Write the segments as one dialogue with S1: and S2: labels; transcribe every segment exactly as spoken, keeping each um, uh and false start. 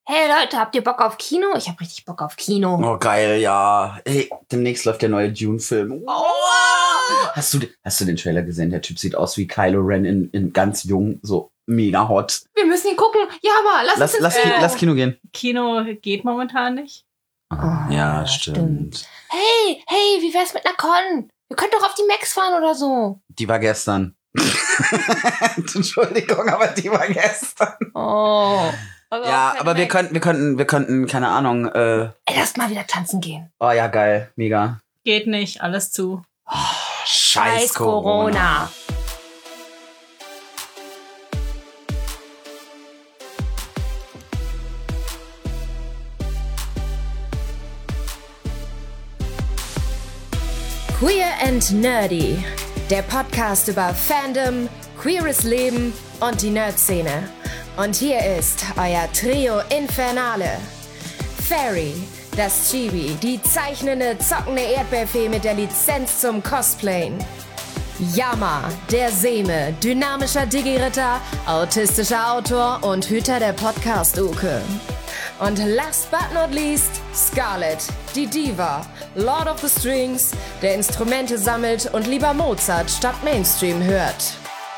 S1: Hey Leute, habt ihr Bock auf Kino? Ich hab richtig Bock auf Kino.
S2: Oh, geil, ja. Hey, demnächst läuft der neue Dune-Film.
S1: Oh.
S2: Hast du, hast du den Trailer gesehen? Der Typ sieht aus wie Kylo Ren in, in ganz jung, so mega hot.
S1: Wir müssen ihn gucken. Ja, aber lass,
S2: Lass,
S1: uns
S2: lass,
S1: ins
S2: Ki-
S1: Kino.
S2: lass Kino gehen.
S3: Kino geht momentan nicht.
S1: Ah,
S2: ja,
S1: ja,
S2: stimmt.
S1: Hey, hey, wie wär's mit einer Con? Wir könnten doch auf die Max fahren oder so.
S2: Die war gestern. Entschuldigung, aber die war gestern.
S1: Oh.
S2: Ja, aber wir könnten, wir könnten, wir könnten, keine Ahnung, äh,
S1: Ey, lass mal wieder tanzen gehen.
S2: oh ja, geil, mega.
S3: Geht nicht, alles zu.
S2: Oh, scheiß Corona.
S1: Queer and Nerdy. Der Podcast über Fandom, queeres Leben und die Nerd-Szene. Und hier ist euer Trio Infernale. Fairy, das Chibi, die zeichnende, zockende Erdbeerfee mit der Lizenz zum Cosplayen. Yama, der Seme, dynamischer Digi-Ritter, autistischer Autor und Hüter der Podcast-Uke. Und last but not least, Scarlett, die Diva, Lord of the Strings, der Instrumente sammelt und lieber Mozart statt Mainstream hört.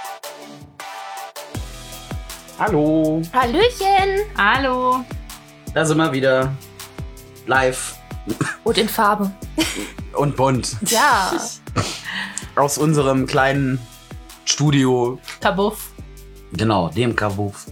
S2: Hallo.
S1: Hallöchen!
S3: Hallo.
S2: Da sind wir wieder. Live
S1: Und in Farbe.
S2: und bunt.
S1: Ja.
S2: Aus unserem kleinen Studio.
S3: Kabuff.
S2: Genau, dem Kabuff.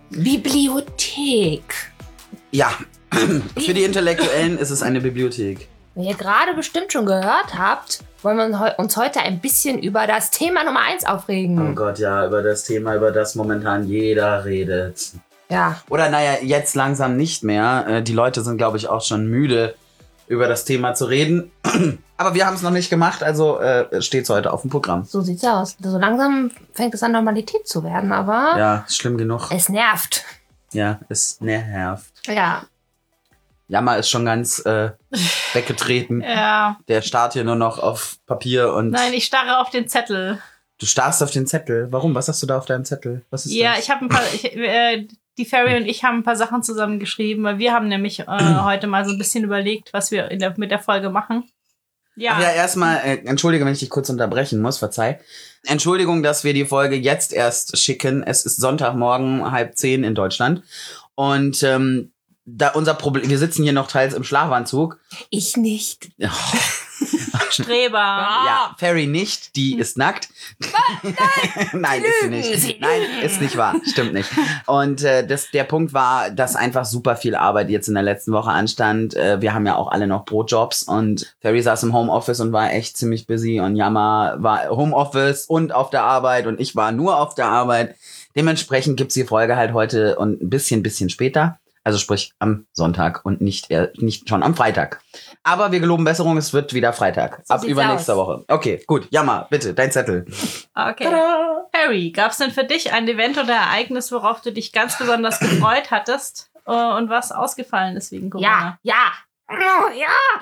S1: Bibliothek.
S2: Ja, für die Intellektuellen ist es eine Bibliothek.
S1: Wie ihr gerade bestimmt schon gehört habt, wollen wir uns heute ein bisschen über das Thema Nummer eins aufregen.
S2: Oh Gott, ja, über das Thema, über das momentan jeder redet.
S1: Ja.
S2: Oder naja, jetzt langsam nicht mehr. Äh, Die Leute sind, glaube ich, auch schon müde, über das Thema zu reden. Aber wir haben es noch nicht gemacht, also äh, steht es heute auf dem Programm.
S1: So sieht's aus. So langsam fängt es an, Normalität zu werden, aber
S2: Ja, ist schlimm genug.
S1: es nervt.
S2: Ja, es nervt.
S1: Ja.
S2: Jammer ist schon ganz äh, weggetreten.
S3: Ja.
S2: Der starrt hier nur noch auf Papier und
S3: Nein, ich starre auf den Zettel.
S2: du starrst auf den Zettel. Warum? Was hast du da auf deinem Zettel? Was ist
S3: Ja,
S2: das?
S3: ich habe ein paar. Ich, äh, die Fairy und ich haben ein paar Sachen zusammengeschrieben, weil wir haben nämlich äh, heute mal so ein bisschen überlegt, was wir in der, mit der Folge machen. Ja.
S2: Ach ja, erstmal, äh, entschuldige, wenn ich dich kurz unterbrechen muss, verzeih. Entschuldigung, dass wir die Folge jetzt erst schicken. Es ist Sonntagmorgen, halb zehn in Deutschland. Und ähm, da unser Problem, wir sitzen hier noch teils im Schlafanzug.
S1: Ich nicht.
S2: Ja,
S3: Streber.
S2: ja, Fairy nicht, die ist nackt. Nein, Nein ist sie
S1: lügen,
S2: nicht.
S1: sie
S2: Nein,
S1: lügen.
S2: ist nicht wahr. Stimmt nicht. Und äh, das, der Punkt war, dass einfach super viel Arbeit jetzt in der letzten Woche anstand. Äh, wir haben ja auch alle noch Brotjobs und Fairy saß im Homeoffice und war echt ziemlich busy und Yama war Homeoffice und auf der Arbeit und ich war nur auf der Arbeit. Dementsprechend gibt's die Folge halt heute und ein bisschen, bisschen später. Also sprich am Sonntag und nicht, eher, nicht schon am Freitag. Aber wir geloben Besserung, es wird wieder Freitag.
S1: So
S2: ab
S1: sieht's
S2: übernächster
S1: aus.
S2: Woche. Okay, gut. Jammer, bitte, dein Zettel.
S3: Okay.
S1: Tada.
S3: Harry, gab es denn für dich ein Event oder Ereignis, worauf du dich ganz besonders gefreut hattest äh, und was ausgefallen ist wegen Corona?
S1: Ja, ja. Oh,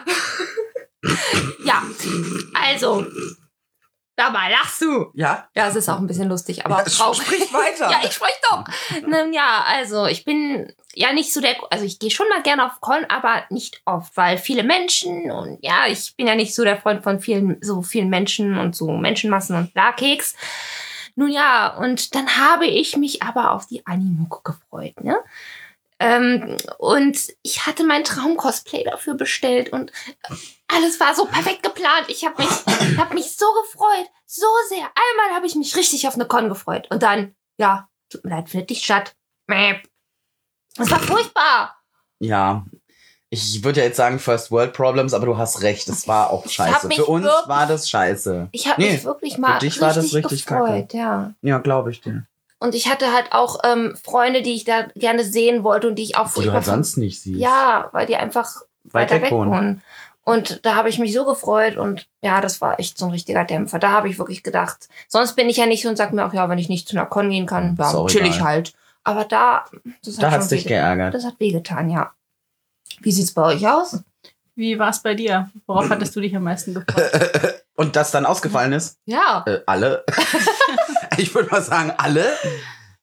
S1: ja. Ja, also, dabei lachst du.
S2: Ja?
S1: Ja, es ist auch ein bisschen lustig, aber auch
S2: Ja,
S1: traurig.
S2: sprich weiter.
S1: Ja, ich sprich doch. Nun ja, also ich bin ja nicht so der, also ich gehe schon mal gerne auf Con, aber nicht oft, weil viele Menschen und ja, ich bin ja nicht so der Freund von vielen, so vielen Menschen und so Menschenmassen und bla Keks. Nun ja, und dann habe ich mich aber auf die Animuk gefreut, ne? Ähm, und ich hatte mein Traum-Cosplay dafür bestellt und alles war so perfekt geplant. Ich habe mich, hab mich so gefreut, so sehr. Einmal habe ich mich richtig auf eine Con gefreut. Und dann, ja, tut mir leid, findet dich statt. Mäh. Das war furchtbar.
S2: Ja. Ich würde ja jetzt sagen First World Problems, aber du hast recht, das war auch
S1: Ich hab
S2: scheiße.
S1: mich
S2: Für uns
S1: wirklich-
S2: war das scheiße.
S1: Ich habe
S2: Nee,
S1: mich wirklich mal
S2: dich war das
S1: richtig,
S2: richtig
S1: gefreut, ja.
S2: Ja, glaube ich dir.
S1: Und ich hatte halt auch ähm, Freunde, die ich da gerne sehen wollte und die ich auch
S2: Die du
S1: furchtbar
S2: halt
S1: fand.
S2: sonst nicht siehst.
S1: Ja, weil die einfach
S2: Weit
S1: weiter
S2: weg
S1: weg
S2: wohnen.
S1: wohnen. Und da habe ich mich so gefreut und ja, das war echt so ein richtiger Dämpfer. Da habe ich wirklich gedacht, sonst bin ich ja nicht so und sag mir auch, ja, wenn ich nicht zu einer Con gehen kann,
S2: Ist
S1: ja,
S2: auch
S1: chill ich
S2: egal.
S1: halt. Aber da, das hat
S2: Da
S1: schon
S2: hat's dich
S1: weh-
S2: geärgert.
S1: Das hat wehgetan, ja. Wie sieht's bei euch aus?
S3: Wie war es bei dir? Worauf hattest du dich am meisten gefreut?
S2: Und das dann ausgefallen ist?
S1: Ja.
S2: Äh, alle. Ich würde mal sagen, alle.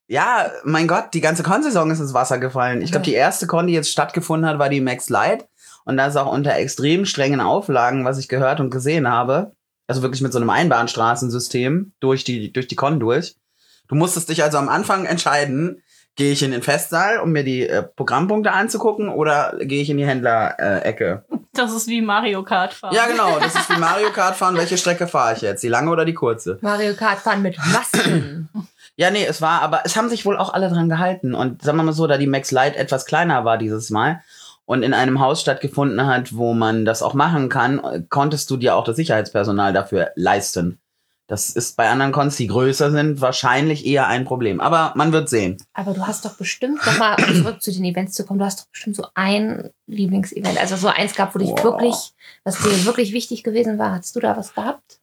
S2: Ja, mein Gott, die ganze Con-Saison ist ins Wasser gefallen. Ich glaube, die erste Con, die jetzt stattgefunden hat, war die Max Light. Und das auch unter extrem strengen Auflagen, was ich gehört und gesehen habe. Also wirklich mit so einem Einbahnstraßensystem durch die, durch die Con durch. Du musstest dich also am Anfang entscheiden, gehe ich in den Festsaal, um mir die äh, Programmpunkte anzugucken, oder gehe ich in die Händler-Ecke? Äh,
S3: das ist wie Mario Kart fahren.
S2: Ja, genau. Das ist wie Mario Kart fahren. Welche Strecke fahre ich jetzt? Die lange oder die kurze?
S1: Mario Kart fahren mit Masken.
S2: Ja, nee, es war, aber es haben sich wohl auch alle dran gehalten. Und sagen wir mal so, da die Max Light etwas kleiner war dieses Mal und in einem Haus stattgefunden hat, wo man das auch machen kann, konntest du dir auch das Sicherheitspersonal dafür leisten. Das ist bei anderen Cons, die größer sind, wahrscheinlich eher ein Problem. Aber man wird sehen.
S1: Aber du hast doch bestimmt, nochmal zurück zu den Events zu kommen, du hast doch bestimmt so ein Lieblingsevent, also so eins gehabt, wo dich wow. wirklich, was dir wirklich wichtig gewesen war. Hast du da was gehabt?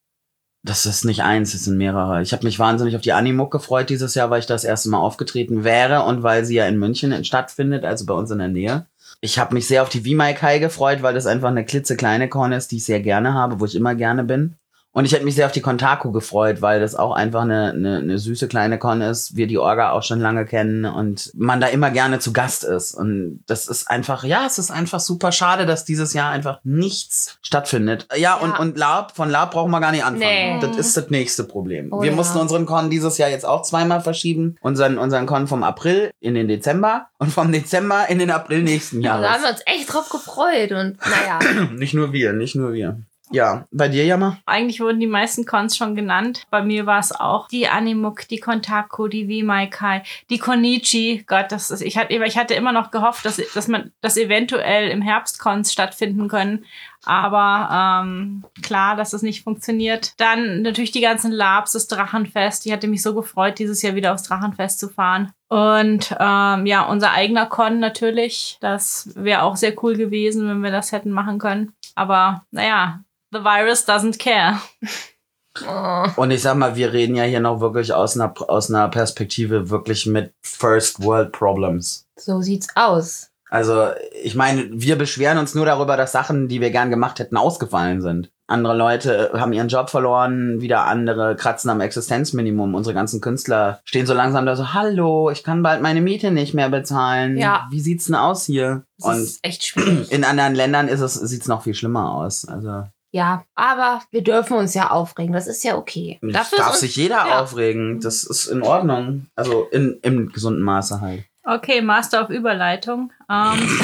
S2: Das ist nicht eins, es sind mehrere. Ich habe mich wahnsinnig auf die Animook gefreut dieses Jahr, weil ich das erste Mal aufgetreten wäre und weil sie ja in München stattfindet, also bei uns in der Nähe. Ich habe mich sehr auf die V-Maikai gefreut, weil das einfach eine klitzekleine Con ist, die ich sehr gerne habe, wo ich immer gerne bin. Und ich hätte mich sehr auf die Kontaku gefreut, weil das auch einfach eine, eine, eine süße kleine Con ist, wir die Orga auch schon lange kennen und man da immer gerne zu Gast ist. Und das ist einfach, ja, es ist einfach super schade, dass dieses Jahr einfach nichts stattfindet. Ja, ja. und, und Lab, von Lab brauchen wir gar nicht anfangen. Nee. Das ist das nächste Problem. Oh, wir ja. mussten unseren Con dieses Jahr jetzt auch zweimal verschieben. Unseren, unseren Con vom April in den Dezember und vom Dezember in den April nächsten Jahres.
S1: Da haben wir uns echt drauf gefreut und naja.
S2: Nicht nur wir, nicht nur wir. Ja, bei dir, Jammer?
S3: Eigentlich wurden die meisten Cons schon genannt. Bei mir war es auch die Animook, die Kontaku, die V-Maikai, die Konichi. Gott, das ist, ich hatte, ich hatte immer noch gehofft, dass, dass man, dass eventuell im Herbst Cons stattfinden können. Aber ähm, klar, dass das nicht funktioniert. Dann natürlich die ganzen Labs, das Drachenfest. Ich hatte mich so gefreut, dieses Jahr wieder aufs Drachenfest zu fahren. Und ähm, ja, unser eigener Con natürlich. Das wäre auch sehr cool gewesen, wenn wir das hätten machen können. Aber naja, the virus doesn't care.
S2: Und ich sag mal, wir reden ja hier noch wirklich aus einer, aus einer Perspektive wirklich mit First World Problems.
S1: So sieht's aus.
S2: Also, ich meine, wir beschweren uns nur darüber, dass Sachen, die wir gern gemacht hätten, ausgefallen sind. Andere Leute haben ihren Job verloren, wieder andere kratzen am Existenzminimum. Unsere ganzen Künstler stehen so langsam da so, hallo, ich kann bald meine Miete nicht mehr bezahlen. Ja. Wie sieht's denn aus hier?
S1: Das Und ist echt schwierig.
S2: In anderen Ländern ist es, sieht's noch viel schlimmer aus. Also.
S1: Ja, aber wir dürfen uns ja aufregen. Das ist ja okay.
S2: Dafür darf sich jeder ja. aufregen. Das ist in Ordnung. Also in, im gesunden Maße halt.
S3: Okay, Master of Überleitung. Ähm,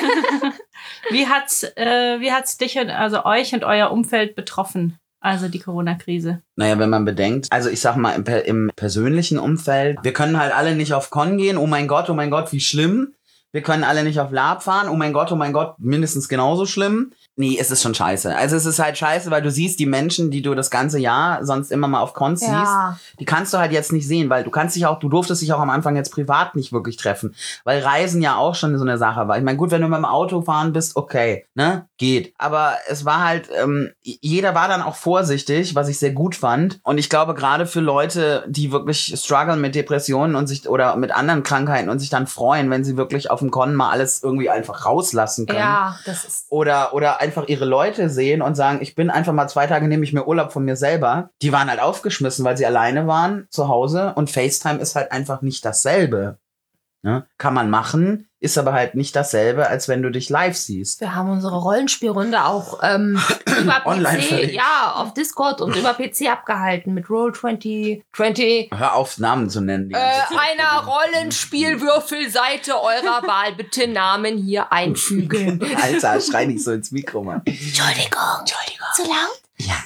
S3: wie hat's, äh, wie hat's dich und also euch und euer Umfeld betroffen? Also die Corona-Krise.
S2: Naja, wenn man bedenkt, also ich sag mal im, im persönlichen Umfeld, wir können halt alle nicht auf Con gehen. Oh mein Gott, oh mein Gott, wie schlimm. Wir können alle nicht auf Lab fahren. Oh mein Gott, oh mein Gott, mindestens genauso schlimm. Nee, es ist schon scheiße. Also es ist halt scheiße, weil du siehst die Menschen, die du das ganze Jahr sonst immer mal auf Cons ja. siehst, die kannst du halt jetzt nicht sehen, weil du kannst dich auch, du durftest dich auch am Anfang jetzt privat nicht wirklich treffen, weil Reisen ja auch schon so eine Sache war. Ich meine, gut, wenn du mit dem Auto fahren bist, okay, ne, geht. Aber es war halt, ähm, jeder war dann auch vorsichtig, was ich sehr gut fand. Und ich glaube, gerade für Leute, die wirklich strugglen mit Depressionen und sich oder mit anderen Krankheiten und sich dann freuen, wenn sie wirklich auf dem Con mal alles irgendwie einfach rauslassen können.
S1: Ja, das ist
S2: oder oder einfach ihre Leute sehen und sagen, ich bin einfach mal zwei Tage, nehme ich mir Urlaub von mir selber. Die waren halt aufgeschmissen, weil sie alleine waren zu Hause und FaceTime ist halt einfach nicht dasselbe. Ne? Kann man machen, ist aber halt nicht dasselbe, als wenn du dich live siehst.
S1: Wir haben unsere Rollenspielrunde auch ähm, über P C, ja, auf Discord und über P C abgehalten mit Roll zwanzig zwanzig.
S2: Hör auf, Namen zu nennen.
S1: Äh, einer Rollenspielwürfelseite eurer Wahl. Bitte Namen hier einfügen.
S2: Alter, schrei nicht so ins Mikro, Mann.
S1: Entschuldigung, Entschuldigung. Zu laut?
S2: Ja.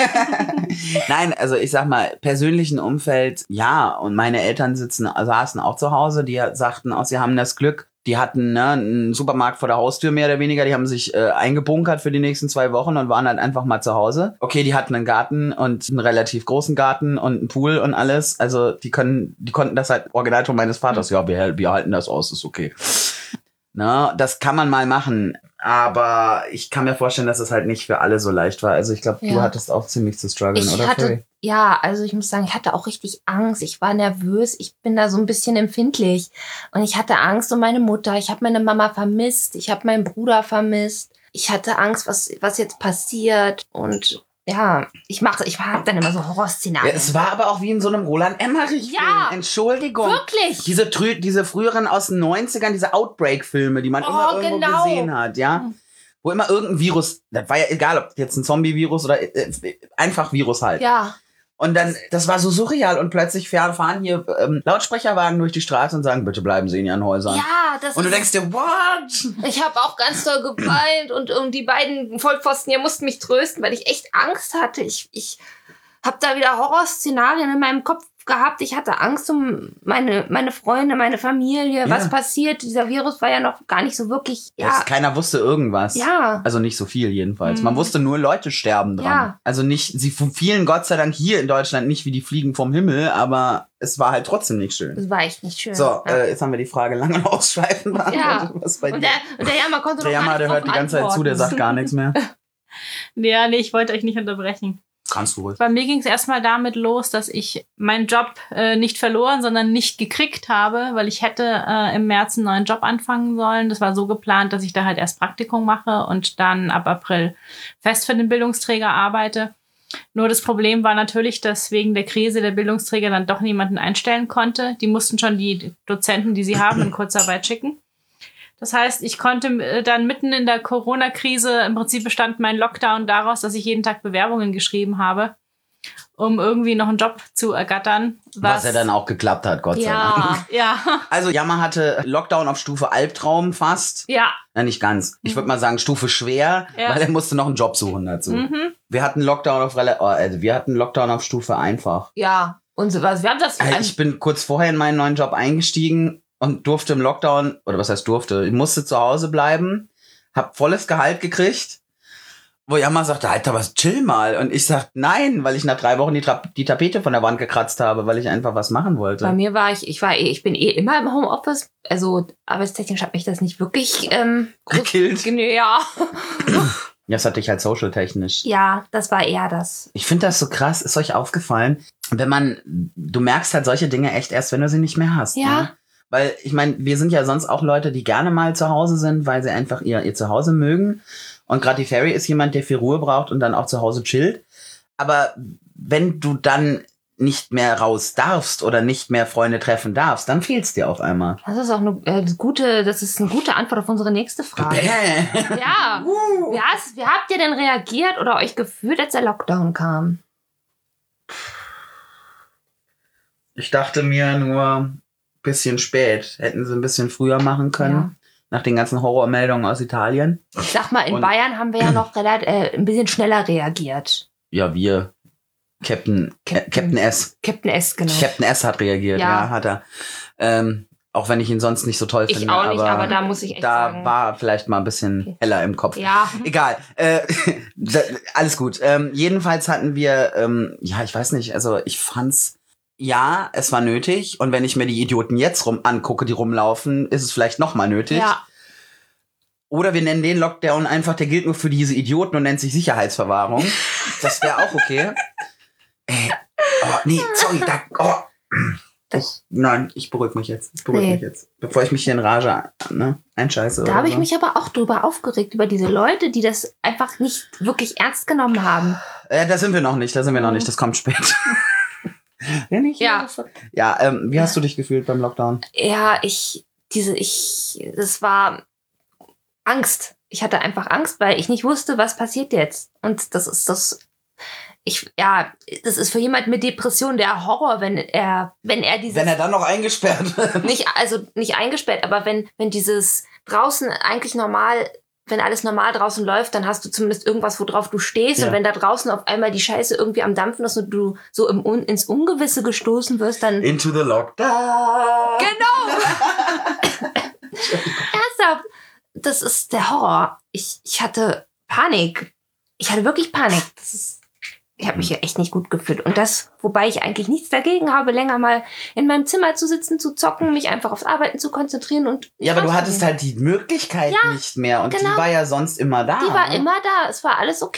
S2: Nein, also ich sag mal, persönlichen Umfeld, ja, und meine Eltern sitzen, saßen auch zu Hause, die sagten auch, sie haben das Glück, die hatten ne, einen Supermarkt vor der Haustür mehr oder weniger, die haben sich äh, eingebunkert für die nächsten zwei Wochen und waren halt einfach mal zu Hause. Okay, die hatten einen Garten und einen relativ großen Garten und einen Pool und alles, also die können, die konnten das halt, Originalton meines Vaters, ja, wir, wir halten das aus, ist okay. Na, das kann man mal machen. Aber ich kann mir vorstellen, dass es halt nicht für alle so leicht war. Also ich glaube, ja. du hattest auch ziemlich zu strugglen,
S1: ich
S2: oder?
S1: Hatte, ja, also ich muss sagen, ich hatte auch richtig Angst. Ich war nervös. Ich bin da so ein bisschen empfindlich. Und ich hatte Angst um meine Mutter. Ich habe meine Mama vermisst. Ich habe meinen Bruder vermisst. Ich hatte Angst, was, was jetzt passiert. Und ja, ich mache, ich habe dann immer so Horrorszenarien.
S2: Ja, es war aber auch wie in so einem Roland Emmerich-Film.
S1: Ja,
S2: Entschuldigung.
S1: wirklich.
S2: Diese, Trü- diese früheren aus den neunzigern, diese Outbreak-Filme, die man
S1: Oh,
S2: immer irgendwo
S1: genau.
S2: gesehen hat, ja. Wo immer irgendein Virus, das war ja egal, ob jetzt ein Zombie-Virus oder äh, einfach Virus halt.
S1: Ja.
S2: Und dann, das war so surreal und plötzlich fahren hier ähm, Lautsprecherwagen durch die Straße und sagen, bitte bleiben Sie in Ihren Häusern.
S1: Ja, das
S2: Und du
S1: ist,
S2: denkst dir, what?
S1: ich habe auch ganz doll geweint und, und die beiden Vollpfosten hier mussten mich trösten, weil ich echt Angst hatte. Ich, ich habe da wieder Horrorszenarien in meinem Kopf gehabt. Ich hatte Angst um meine, meine Freunde, meine Familie,
S2: Ja.
S1: was passiert. Dieser Virus war ja noch gar nicht so wirklich,
S2: Ja.
S1: ja,
S2: Keiner wusste irgendwas.
S1: ja,
S2: Also nicht so viel jedenfalls.
S3: Mhm.
S2: Man wusste nur, Leute sterben dran.
S1: Ja.
S2: Also nicht, sie fielen Gott sei Dank hier in Deutschland nicht wie die Fliegen vom Himmel, aber es war halt trotzdem nicht schön.
S1: das war echt nicht schön.
S2: So,
S1: ja.
S2: äh, jetzt haben wir die Frage lang und ausschweifend beantwortet. Was bei
S1: Und
S2: dir?
S1: der, und der Jammer konnte
S2: Der
S1: noch
S2: Jammer,
S1: gar
S2: der
S1: nicht
S2: hört die
S1: drauf
S2: ganze Zeit zu, der sagt gar nichts mehr.
S3: Ja, nee, ich wollte euch nicht unterbrechen.
S2: Kannst du ruhig.
S3: Bei mir ging es erstmal damit los, dass ich meinen Job äh, nicht verloren, sondern nicht gekriegt habe, weil ich hätte äh, im März einen neuen Job anfangen sollen. Das war so geplant, dass ich da halt erst Praktikum mache und dann ab April fest für den Bildungsträger arbeite. Nur das Problem war natürlich, dass wegen der Krise der Bildungsträger dann doch niemanden einstellen konnte. Die mussten schon die Dozenten, die sie haben, in Kurzarbeit schicken. Das heißt, ich konnte dann mitten in der Corona-Krise, im Prinzip bestand mein Lockdown daraus, dass ich jeden Tag Bewerbungen geschrieben habe, um irgendwie noch einen Job zu ergattern.
S2: Was, was ja dann auch geklappt hat, Gott sei Dank.
S1: Ja,
S3: Ja,
S2: Also Jammer hatte Lockdown auf Stufe Albtraum fast.
S1: ja,
S2: Na, nicht ganz. Ich würde mal sagen Stufe schwer,
S3: Ja.
S2: weil er musste noch einen Job suchen dazu.
S3: mhm.
S2: Wir hatten Lockdown auf rela- oh, also wir hatten Lockdown auf Stufe einfach.
S1: ja. Und so was. Wir haben das.
S2: Also ich bin kurz vorher in meinen neuen Job eingestiegen und durfte im Lockdown, oder was heißt durfte, ich musste zu Hause bleiben, hab volles Gehalt gekriegt, wo Jammer sagte, Alter, was, chill mal. Und ich sagte, nein, weil ich nach drei Wochen die, Tra- die Tapete von der Wand gekratzt habe, weil ich einfach was machen wollte.
S1: Bei mir war ich, ich war eh, ich bin eh immer im Homeoffice. Also arbeitstechnisch hat mich das nicht wirklich ähm, groß-
S2: Gekillt.
S1: Ja.
S2: Ja, das hatte ich halt social-technisch.
S1: Ja, das war eher das.
S2: Ich finde das so krass, ist euch aufgefallen, wenn man, du merkst halt solche Dinge echt erst, wenn du sie nicht mehr hast.
S1: Ja.
S2: Ne? Weil, ich meine, wir sind ja sonst auch Leute, die gerne mal zu Hause sind, weil sie einfach ihr, ihr Zuhause mögen. Und gerade die Ferry ist jemand, der viel Ruhe braucht und dann auch zu Hause chillt. Aber wenn du dann nicht mehr raus darfst oder nicht mehr Freunde treffen darfst, dann fehlt's dir auf einmal.
S1: Das ist auch eine äh, gute, das ist eine gute Antwort auf unsere nächste Frage. Ja. Wie, hast, wie habt ihr denn reagiert oder euch gefühlt, als der Lockdown kam?
S2: Ich dachte mir nur, bisschen spät. Hätten sie ein bisschen früher machen können.
S1: Ja.
S2: Nach den ganzen Horrormeldungen aus Italien.
S1: Ich sag mal, in
S2: Und-
S1: Bayern haben wir ja noch relativ, äh, ein bisschen schneller reagiert.
S2: Ja, wir. Captain, Captain, äh, Captain S.
S1: Captain S, genau.
S2: Captain S hat reagiert, ja,
S1: Ja.
S2: hat er. Ähm, auch wenn ich ihn sonst nicht so toll
S1: Ich
S2: finde.
S1: auch nicht,
S2: aber,
S1: aber da muss ich echt
S2: da
S1: sagen.
S2: war vielleicht mal ein bisschen
S1: Okay.
S2: heller im Kopf.
S1: Ja.
S2: Egal. Äh, da, alles gut. Ähm, jedenfalls hatten wir, ähm, ja, ich weiß nicht, also ich fand's, ja, es war nötig. Und wenn ich mir die Idioten jetzt rum angucke, die rumlaufen, ist es vielleicht noch mal nötig.
S1: Ja.
S2: Oder wir nennen den Lockdown einfach, der gilt nur für diese Idioten und nennt sich Sicherheitsverwahrung. Das wäre auch okay. Ey, oh, nee, sorry, da, oh.
S1: Das-
S2: Nein, ich beruhige mich jetzt. Ich beruhige
S1: Nee.
S2: mich jetzt. Bevor ich mich hier in Rage ne, einscheiße.
S1: Da
S2: oder
S1: habe ich
S2: so.
S1: mich aber auch drüber aufgeregt, über diese Leute, die das einfach nicht wirklich ernst genommen haben.
S2: Äh, da sind wir noch nicht, da sind wir noch
S1: Mhm.
S2: nicht, das kommt später. ja, nicht?
S1: Ja.
S2: Ja, ähm, wie hast du dich gefühlt beim Lockdown?
S1: Ja, ich, diese, ich, das war Angst. Ich hatte einfach Angst, weil ich nicht wusste, was passiert jetzt. Und das ist das, ich, ja, das ist für jemanden mit Depression der Horror, wenn er, wenn er dieses,
S2: Wenn er dann noch eingesperrt wird.
S1: nicht, also nicht eingesperrt, aber wenn, wenn dieses draußen eigentlich normal, wenn alles normal draußen läuft, dann hast du zumindest irgendwas, worauf du stehst.
S2: Ja.
S1: Und wenn da draußen auf einmal die Scheiße irgendwie am Dampfen ist und du so im, Un- ins Ungewisse gestoßen wirst, dann...
S2: Into the Lockdown.
S1: Genau! Ernsthaft, das ist der Horror. Ich, ich hatte Panik. Ich hatte wirklich Panik. Das ist, ich habe mich hier echt nicht gut gefühlt. Und das, wobei ich eigentlich nichts dagegen habe, länger mal in meinem Zimmer zu sitzen, zu zocken, mich einfach aufs Arbeiten zu konzentrieren und...
S2: Ja, aber du hattest halt die Möglichkeit
S1: Ja,
S2: nicht mehr und
S1: genau.
S2: die war ja sonst immer da.
S1: Die war
S2: ne?
S1: immer da. Es war alles okay.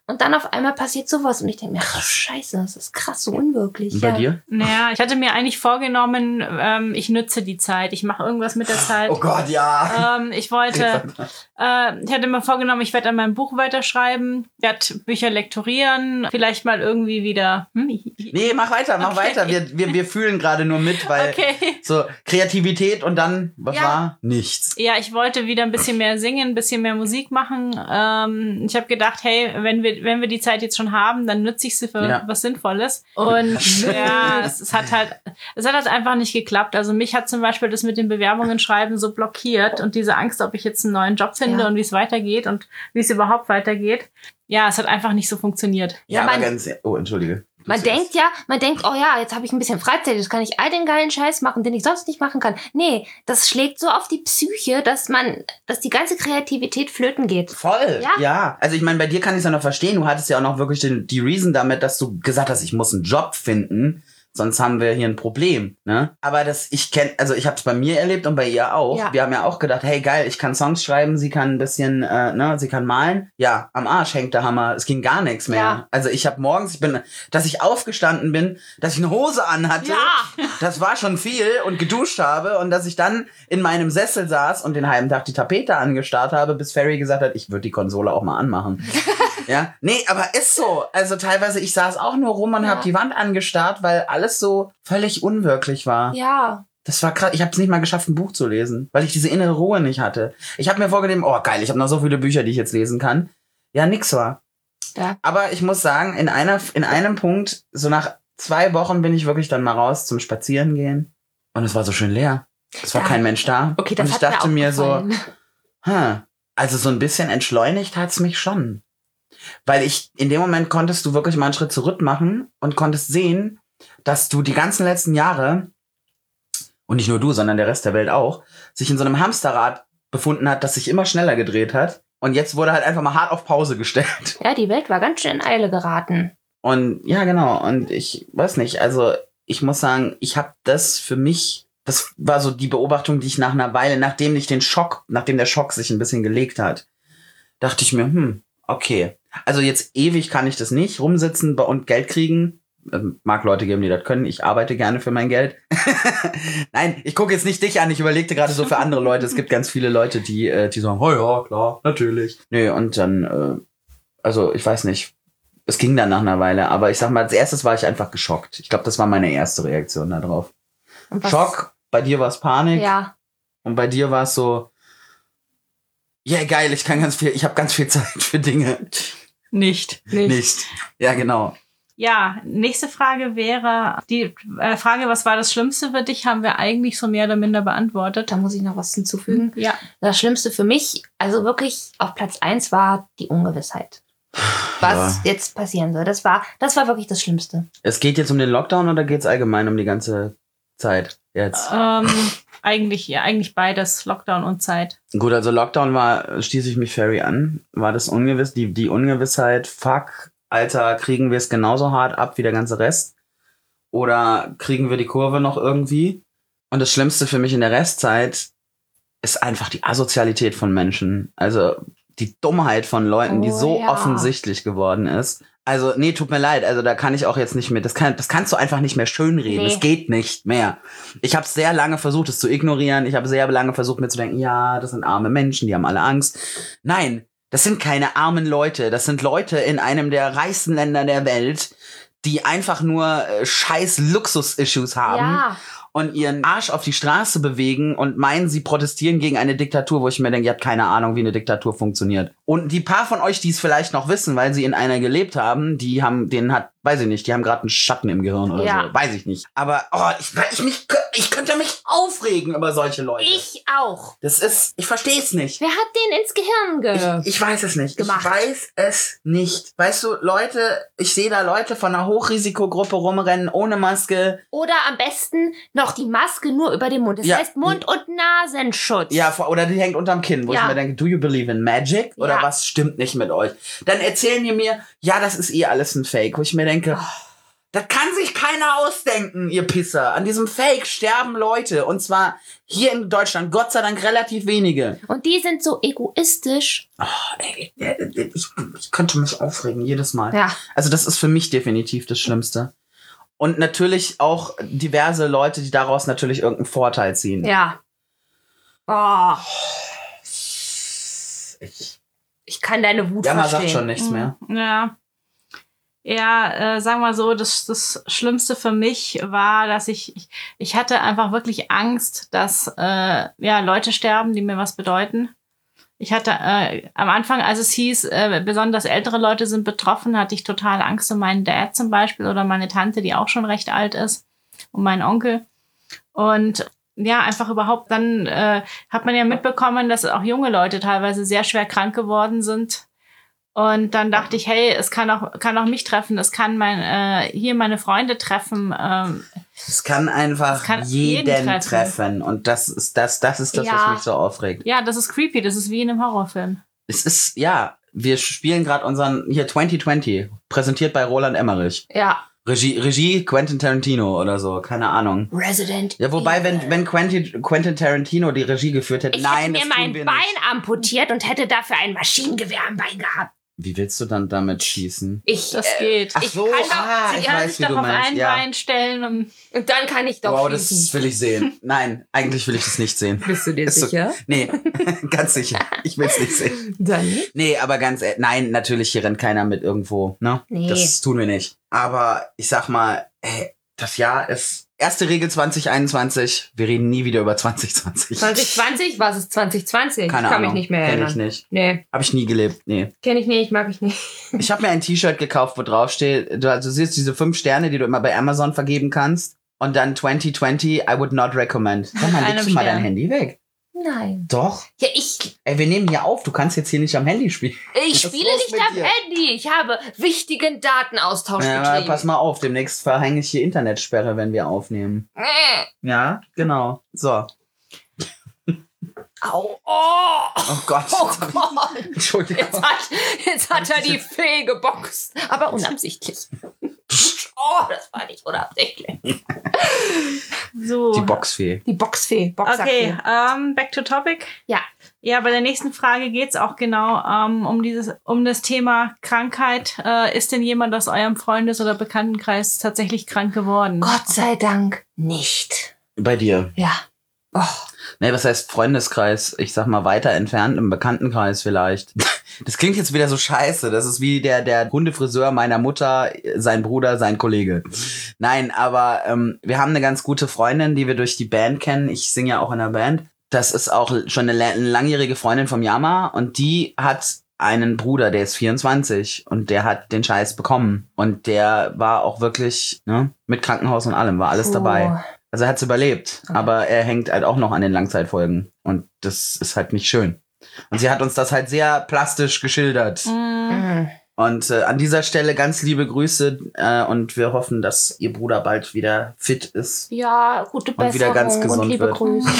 S1: und dann auf einmal passiert sowas und ich denke mir, ach scheiße, das ist krass, so unwirklich.
S2: Und bei
S1: ja.
S2: dir?
S3: Naja, ich hatte mir eigentlich vorgenommen, ähm, ich nütze die Zeit. Ich mache irgendwas mit der Zeit.
S2: Oh Gott, ja.
S3: Ähm, ich wollte, äh, ich hatte mir vorgenommen, ich werde an meinem Buch weiterschreiben, werde Bücher lektorieren, vielleicht mal irgendwie wieder. Hm?
S2: Nee, mach weiter, mach
S3: Okay.
S2: weiter. Wir, wir, wir fühlen gerade nur mit, weil
S3: Okay.
S2: so Kreativität und dann, was
S1: Ja.
S2: war? Nichts.
S3: Ja, ich wollte wieder ein bisschen mehr singen, ein bisschen mehr Musik machen. Ähm, ich habe gedacht, hey, wenn wir, wenn wir die Zeit jetzt schon haben, dann nütze ich sie für
S2: Ja.
S3: was Sinnvolles. Und ja, es, es hat halt, es hat halt einfach nicht geklappt. Also mich hat zum Beispiel das mit den Bewerbungen schreiben so blockiert und diese Angst, ob ich jetzt einen neuen Job finde
S1: Ja.
S3: und wie es weitergeht und wie es überhaupt weitergeht. Ja, es hat einfach nicht so funktioniert.
S2: Ja,
S1: Ja,
S2: aber
S1: man-
S2: ganz, oh, entschuldige. Du
S1: Man
S2: zuerst.
S1: denkt ja, man denkt, oh ja, jetzt habe ich ein bisschen Freizeit, jetzt kann ich all den geilen Scheiß machen, den ich sonst nicht machen kann. Nee, das schlägt so auf die Psyche, dass man, dass die ganze Kreativität flöten geht.
S2: Voll, ja.
S1: Ja.
S2: Also ich meine, bei dir kann ich es ja noch verstehen. Du hattest ja auch noch wirklich den, die Reason damit, dass du gesagt hast, ich muss einen Job finden, sonst haben wir hier ein Problem. Ne? Aber das, ich kenne, also ich habe es bei mir erlebt und bei ihr auch.
S1: Ja.
S2: Wir haben ja auch gedacht, hey geil, ich kann Songs schreiben, sie kann ein bisschen, äh, ne, sie kann malen. Ja, am Arsch hängt der Hammer. Es ging gar nichts mehr.
S1: Ja.
S2: Also ich habe morgens, ich bin, dass ich aufgestanden bin, dass ich eine Hose anhatte.
S1: Ja.
S2: Das war schon viel und geduscht habe und dass ich dann in meinem Sessel saß und den halben Tag die Tapete angestarrt habe, bis Ferry gesagt hat, ich würde die Konsole auch mal anmachen. Ja, nee, aber ist so. Also teilweise, ich saß auch nur rum und
S1: Ja.
S2: habe die Wand angestarrt, weil alles so völlig unwirklich war.
S1: Ja.
S2: Das war krass. Ich habe es nicht mal geschafft, ein Buch zu lesen, weil ich diese innere Ruhe nicht hatte. Ich habe mir vorgenommen, oh geil, ich habe noch so viele Bücher, die ich jetzt lesen kann. Ja, nix war.
S1: Ja.
S2: Aber ich muss sagen, in einer, in einem Punkt, so nach zwei Wochen bin ich wirklich dann mal raus zum Spazieren gehen. Und es war so schön leer. Es war
S1: Ja.
S2: kein Mensch da.
S1: Okay, das
S2: und ich
S1: hat
S2: dachte
S1: mir,
S2: mir
S1: auch
S2: so,
S1: gefallen.
S2: Hm, also so ein bisschen entschleunigt hat's mich schon. Weil ich, in dem Moment konntest du wirklich mal einen Schritt zurück machen und konntest sehen, dass du die ganzen letzten Jahre, und nicht nur du, sondern der Rest der Welt auch, sich in so einem Hamsterrad befunden hat, das sich immer schneller gedreht hat. Und jetzt wurde halt einfach mal hart auf Pause gestellt.
S1: Ja, die Welt war ganz schön in Eile geraten.
S2: Und ja, genau. Und ich weiß nicht, also ich muss sagen, ich habe das für mich, das war so die Beobachtung, die ich nach einer Weile, nachdem ich den Schock, nachdem der Schock sich ein bisschen gelegt hat, dachte ich mir, hm, okay. Also jetzt ewig kann ich das nicht, rumsitzen und Geld kriegen. Ähm, Mag Leute geben, die das können. Ich arbeite gerne für mein Geld. Nein, ich gucke jetzt nicht dich an. Ich überlegte gerade so für andere Leute. Es gibt ganz viele Leute, die, äh, die sagen, oh ja, klar, natürlich. Nö, und dann, äh, also ich weiß nicht. Es ging dann nach einer Weile, aber ich sag mal, als erstes war ich einfach geschockt. Ich glaube, das war meine erste Reaktion darauf.
S1: Und was-
S2: Schock, bei dir war es Panik
S1: Ja.
S2: und bei dir war es so, ja yeah, geil, ich kann ganz viel, ich habe ganz viel Zeit für Dinge.
S3: Nicht.
S2: Nicht. Ja, genau.
S3: Ja, nächste Frage wäre, die äh, Frage, was war das Schlimmste für dich, haben wir eigentlich so mehr oder minder beantwortet.
S1: Da muss ich noch was hinzufügen.
S3: Ja.
S1: Das Schlimmste für mich, also wirklich auf Platz eins war die Ungewissheit. Was jetzt passieren soll. Das war, das war wirklich das Schlimmste.
S2: Es geht jetzt um den Lockdown oder geht es allgemein um die ganze Zeit jetzt?
S3: Ähm, eigentlich, ja, eigentlich beides, Lockdown und Zeit.
S2: Gut, also Lockdown war, schließe ich mich Ferry an, war das ungewiss, die, die Ungewissheit, fuck, Alter, kriegen wir es genauso hart ab wie der ganze Rest? Oder kriegen wir die Kurve noch irgendwie? Und das Schlimmste für mich in der Restzeit ist einfach die Asozialität von Menschen. Also die Dummheit von Leuten, die
S1: Oh,
S2: so
S1: ja.
S2: offensichtlich geworden ist. Also, nee, tut mir leid. Also, da kann ich auch jetzt nicht mehr, das, kann, das kannst du einfach nicht mehr schönreden.
S1: Nee.
S2: Es geht nicht mehr. Ich habe sehr lange versucht, es zu ignorieren. Ich habe sehr lange versucht, mir zu denken, ja, das sind arme Menschen, die haben alle Angst. Nein, das sind keine armen Leute. Das sind Leute in einem der reichsten Länder der Welt, die einfach nur äh, scheiß Luxus-Issues haben.
S1: Ja.
S2: Und ihren Arsch auf die Straße bewegen und meinen, sie protestieren gegen eine Diktatur, wo ich mir denke, ihr habt keine Ahnung, wie eine Diktatur funktioniert. Und die paar von euch, die es vielleicht noch wissen, weil sie in einer gelebt haben, die haben, denen hat, weiß ich nicht, die haben gerade einen Schatten im Gehirn oder
S1: Ja.
S2: so, weiß ich nicht. Aber oh, ich, ich, mich, ich könnte mich aufregen über solche Leute.
S1: Ich auch.
S2: Das ist, ich verstehe es nicht.
S1: Wer hat den ins Gehirn ge...
S2: Ich, ich weiß es nicht.
S1: gemacht.
S2: Ich weiß es nicht. Weißt du, Leute, ich sehe da Leute von einer Hochrisikogruppe rumrennen, ohne Maske.
S1: Oder am besten noch die Maske nur über dem Mund. Das
S2: Ja.
S1: heißt Mund- und Nasenschutz.
S2: Ja, vor- oder die hängt unterm Kinn, wo
S1: Ja.
S2: ich mir denke, do you believe in magic? Oder
S1: Ja.
S2: was stimmt nicht mit euch? Dann erzählen die mir, ja, das ist eh alles ein Fake, wo ich mir denke, Das kann sich keiner ausdenken, ihr Pisser. An diesem Fake sterben Leute. Und zwar hier in Deutschland, Gott sei Dank, relativ wenige.
S1: Und die sind so egoistisch.
S2: Oh, ey, ich, ich könnte mich aufregen, jedes Mal.
S1: Ja.
S2: Also das ist für mich definitiv das Schlimmste. Und natürlich auch diverse Leute, die daraus natürlich irgendeinen Vorteil ziehen.
S1: Ja. Oh.
S2: Ich,
S1: ich kann deine Wut
S2: ja, man
S1: verstehen.
S2: sagt schon nichts mehr.
S3: Ja. Ja, äh, sagen wir so, das, das Schlimmste für mich war, dass ich, ich, ich hatte einfach wirklich Angst, dass äh, ja, Leute sterben, die mir was bedeuten. Ich hatte äh, am Anfang, als es hieß, äh, besonders ältere Leute sind betroffen, hatte ich total Angst um meinen Dad zum Beispiel oder meine Tante, die auch schon recht alt ist, und meinen Onkel. Und ja, einfach überhaupt, dann äh, hat man ja mitbekommen, dass auch junge Leute teilweise sehr schwer krank geworden sind. Und dann dachte ich, hey, es kann auch, kann auch mich treffen, es kann mein, äh, hier meine Freunde treffen. Ähm,
S2: es kann einfach
S3: es kann
S2: jeden,
S3: jeden
S2: treffen.
S3: treffen.
S2: Und das ist das, das ist das,
S1: Ja.
S2: was mich so aufregt.
S3: ja, das ist creepy, das ist wie in einem Horrorfilm.
S2: Es ist, ja, wir spielen gerade unseren, hier zwanzig zwanzig, präsentiert bei Roland Emmerich.
S1: Ja.
S2: Regie, Regie Quentin Tarantino oder so, keine Ahnung.
S1: Resident
S2: Ja, wobei,
S1: Evil.
S2: wenn, wenn Quentin, Quentin Tarantino die Regie geführt hätte,
S1: Ich
S2: nein,
S1: hätte mir
S2: das tun
S1: mein
S2: wir
S1: Bein
S2: nicht.
S1: amputiert und hätte dafür ein Maschinengewehr am Bein gehabt.
S2: Wie willst du dann damit schießen?
S1: Ich,
S3: Das
S1: äh,
S3: geht.
S2: Ach
S1: ich
S2: so,
S1: kann doch-
S2: ah,
S3: Sie
S2: ich
S3: kann
S2: weiß,
S3: sich
S2: wie
S3: doch
S2: du
S3: auf
S2: meinst.
S3: ein
S2: Ja.
S3: Bein stellen und
S1: Und dann kann ich doch
S2: Wow,
S1: schießen.
S2: das will ich sehen. Nein, eigentlich will ich das nicht sehen.
S1: Bist du dir
S2: Ist so-
S1: sicher?
S2: Nee, ganz sicher. Ich will es nicht sehen.
S1: Dann nicht.
S2: Nee, aber ganz ehrlich, nein, natürlich, hier rennt keiner mit irgendwo, ne?
S1: Nee.
S2: Das tun wir nicht. Aber ich sag mal, ey, das Jahr ist erste Regel zwanzig einundzwanzig. Wir reden nie wieder über zwanzig zwanzig.
S1: zwanzig zwanzig? Was ist zwanzig zwanzig?
S2: Keine
S1: ich kann
S2: Ahnung.
S1: mich nicht mehr
S2: Kenn
S1: erinnern.
S2: ich nicht.
S1: Nee,
S2: Hab ich nie gelebt, nee.
S1: kenn ich nicht, mag ich nicht.
S2: Ich habe mir ein T-Shirt gekauft, wo drauf steht, du, also, du siehst diese fünf Sterne, die du immer bei Amazon vergeben kannst. Und dann zwanzig zwanzig, I would not recommend. Sag mal,
S3: Einem
S2: legst du mal dein
S3: Stern.
S2: Handy weg?
S1: Nein.
S2: Doch.
S1: Ja, ich,
S2: Ey, wir nehmen hier auf. Du kannst jetzt hier nicht am Handy spielen.
S1: ich
S2: Was
S1: spiele
S2: ist los
S1: nicht
S2: mit
S1: am
S2: dir?
S1: Handy. Ich habe wichtigen Datenaustausch
S2: Ja,
S1: betrieben.
S2: pass mal auf. Demnächst verhänge ich hier Internetsperre, wenn wir aufnehmen.
S1: Äh.
S2: Ja, genau. So.
S1: Au. Oh.
S2: Oh Gott.
S1: Oh Gott.
S2: Entschuldigung.
S1: Jetzt hat, jetzt hat er die Fee geboxt. Aber unabsichtlich. Oh, das war nicht unabsichtlich.
S3: so.
S2: Die Boxfee.
S1: Die Boxfee.
S3: Okay,
S1: Boxerfee.
S3: ähm, back to topic.
S1: Ja.
S3: Ja, bei der nächsten Frage geht's auch genau ähm, um dieses, um das Thema Krankheit. Äh, ist denn jemand aus eurem Freundes- oder Bekanntenkreis tatsächlich krank geworden?
S1: Gott sei Dank nicht.
S2: Bei dir.
S1: Ja. Oh.
S2: Nee, was heißt Freundeskreis? Ich sag mal weiter entfernt, im Bekanntenkreis vielleicht. Das klingt jetzt wieder so scheiße. Das ist wie der, der Hundefriseur meiner Mutter, sein Bruder, sein Kollege. Nein, aber ähm, wir haben eine ganz gute Freundin, die wir durch die Band kennen. Ich singe ja auch in der Band. Das ist auch schon eine, eine langjährige Freundin vom Yama und die hat einen Bruder, der ist vierundzwanzig und der hat den Scheiß bekommen. Und der war auch wirklich, ne, mit Krankenhaus und allem, war alles
S1: Puh.
S2: dabei. Also er hat's überlebt, aber er hängt halt auch noch an den Langzeitfolgen. Und das ist halt nicht schön. Und sie hat uns das halt sehr plastisch geschildert.
S3: Mm,
S1: Mhm.
S2: Und äh, an dieser Stelle ganz liebe Grüße äh, und wir hoffen, dass ihr Bruder bald wieder fit ist.
S1: Ja, gute
S2: Und
S1: Besserung
S2: wieder ganz gesund
S1: und liebe
S2: wird.
S1: Grüße.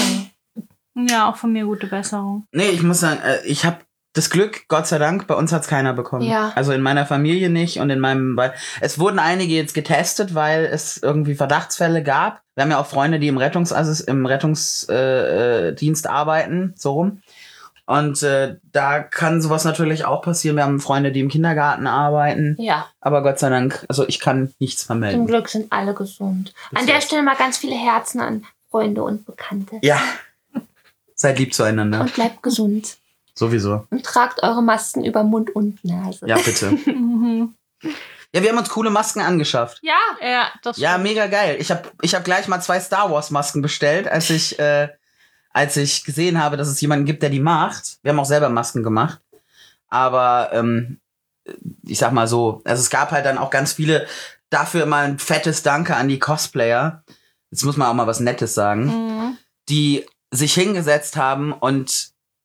S3: ja, auch von mir gute Besserung.
S2: Nee, ich muss sagen, äh, ich habe das Glück, Gott sei Dank, bei uns hat's keiner bekommen.
S1: Ja.
S2: Also in meiner Familie nicht und in meinem, weil es wurden einige jetzt getestet, weil es irgendwie Verdachtsfälle gab. Wir haben ja auch Freunde, die im Rettungsassist, im Rettungsdienst äh, äh, Dienst arbeiten, so rum. Und äh, da kann sowas natürlich auch passieren. Wir haben Freunde, die im Kindergarten arbeiten.
S1: Ja,
S2: Aber Gott sei Dank, also ich kann nichts
S1: zum
S2: vermelden.
S1: Glück sind alle gesund. An
S2: Ist
S1: der
S2: so.
S1: Stelle mal ganz viele Herzen an Freunde und Bekannte.
S2: Ja. Seid lieb zueinander.
S1: Und bleibt gesund.
S2: Sowieso.
S1: Und tragt eure Masken über Mund und Nase.
S2: Ja, bitte.
S3: Mhm.
S2: Ja, wir haben uns coole Masken angeschafft.
S1: Ja.
S3: Ja, das
S2: Ja, mega geil. Ich habe ich hab gleich mal zwei Star Wars Masken bestellt, als ich, äh, als ich gesehen habe, dass es jemanden gibt, der die macht. Wir haben auch selber Masken gemacht. Aber ähm, ich sag mal so, also es gab halt dann auch ganz viele, dafür mal ein fettes Danke an die Cosplayer. Jetzt muss man auch mal was Nettes sagen.
S3: Mhm.
S2: Die sich hingesetzt haben und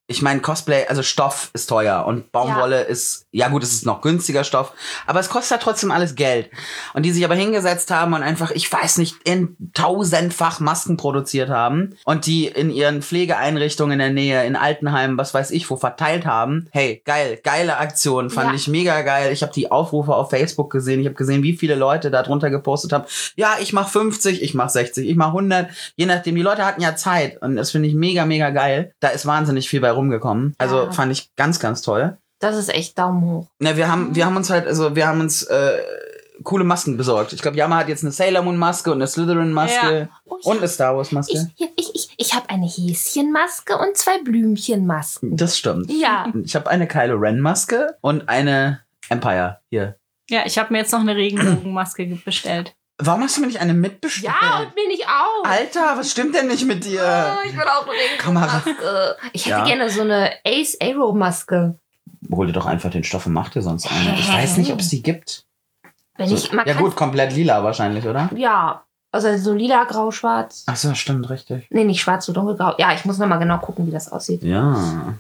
S2: ich meine, Cosplay, also Stoff ist teuer und Baumwolle
S1: Ja.
S2: ist, ja gut, es ist noch günstiger Stoff, aber es kostet ja trotzdem alles Geld. Und die sich aber hingesetzt haben und einfach, ich weiß nicht, in tausendfach Masken produziert haben und die in ihren Pflegeeinrichtungen in der Nähe, in Altenheimen, was weiß ich, wo verteilt haben. Hey, geil, geile Aktion, fand
S1: Ja.
S2: ich mega geil. Ich habe die Aufrufe auf Facebook gesehen, ich habe gesehen, wie viele Leute da drunter gepostet haben. Ja, ich mach fünfzig, ich mach sechzig, ich mach hundert, je nachdem. Die Leute hatten ja Zeit und das finde ich mega, mega geil. Da ist wahnsinnig viel bei rumgekommen. Also
S1: Ja.
S2: fand ich ganz, ganz toll.
S1: Das ist echt Daumen hoch.
S2: Na, wir haben, wir haben uns halt, also wir haben uns äh, coole Masken besorgt. Ich glaube, Yama hat jetzt eine Sailor Moon Maske und eine Slytherin Maske
S1: Oh, ich
S2: und
S1: hab-
S2: eine Star Wars Maske.
S1: Ich, ich, ich, ich habe eine Häschenmaske und zwei Blümchenmasken.
S2: Das stimmt.
S1: Ja.
S2: Ich habe eine Kylo Ren Maske und eine Empire hier.
S3: Ja, ich habe mir jetzt noch eine Regenbogenmaske ge- bestellt.
S2: Warum hast du mir nicht eine mitbestellt?
S1: Ja, und bin ich auch.
S2: Alter, was stimmt denn nicht mit dir?
S1: Oh, ich will auch eine
S2: Kamera.
S1: Regenbogenmaske. Ich hätte
S2: Ja.
S1: gerne so eine Ace Aero Maske.
S2: Hol dir doch einfach den Stoff und mach dir sonst eine. Ich weiß nicht, ob es die gibt.
S1: Wenn
S2: So,
S1: ich, man
S2: ja
S1: kann,
S2: gut, komplett lila wahrscheinlich, oder?
S1: Ja, also so lila, grau, schwarz.
S2: Ach so, stimmt, richtig.
S1: Nee, nicht schwarz, so dunkelgrau. Ja, ich muss noch mal genau gucken, wie das aussieht.
S2: Ja.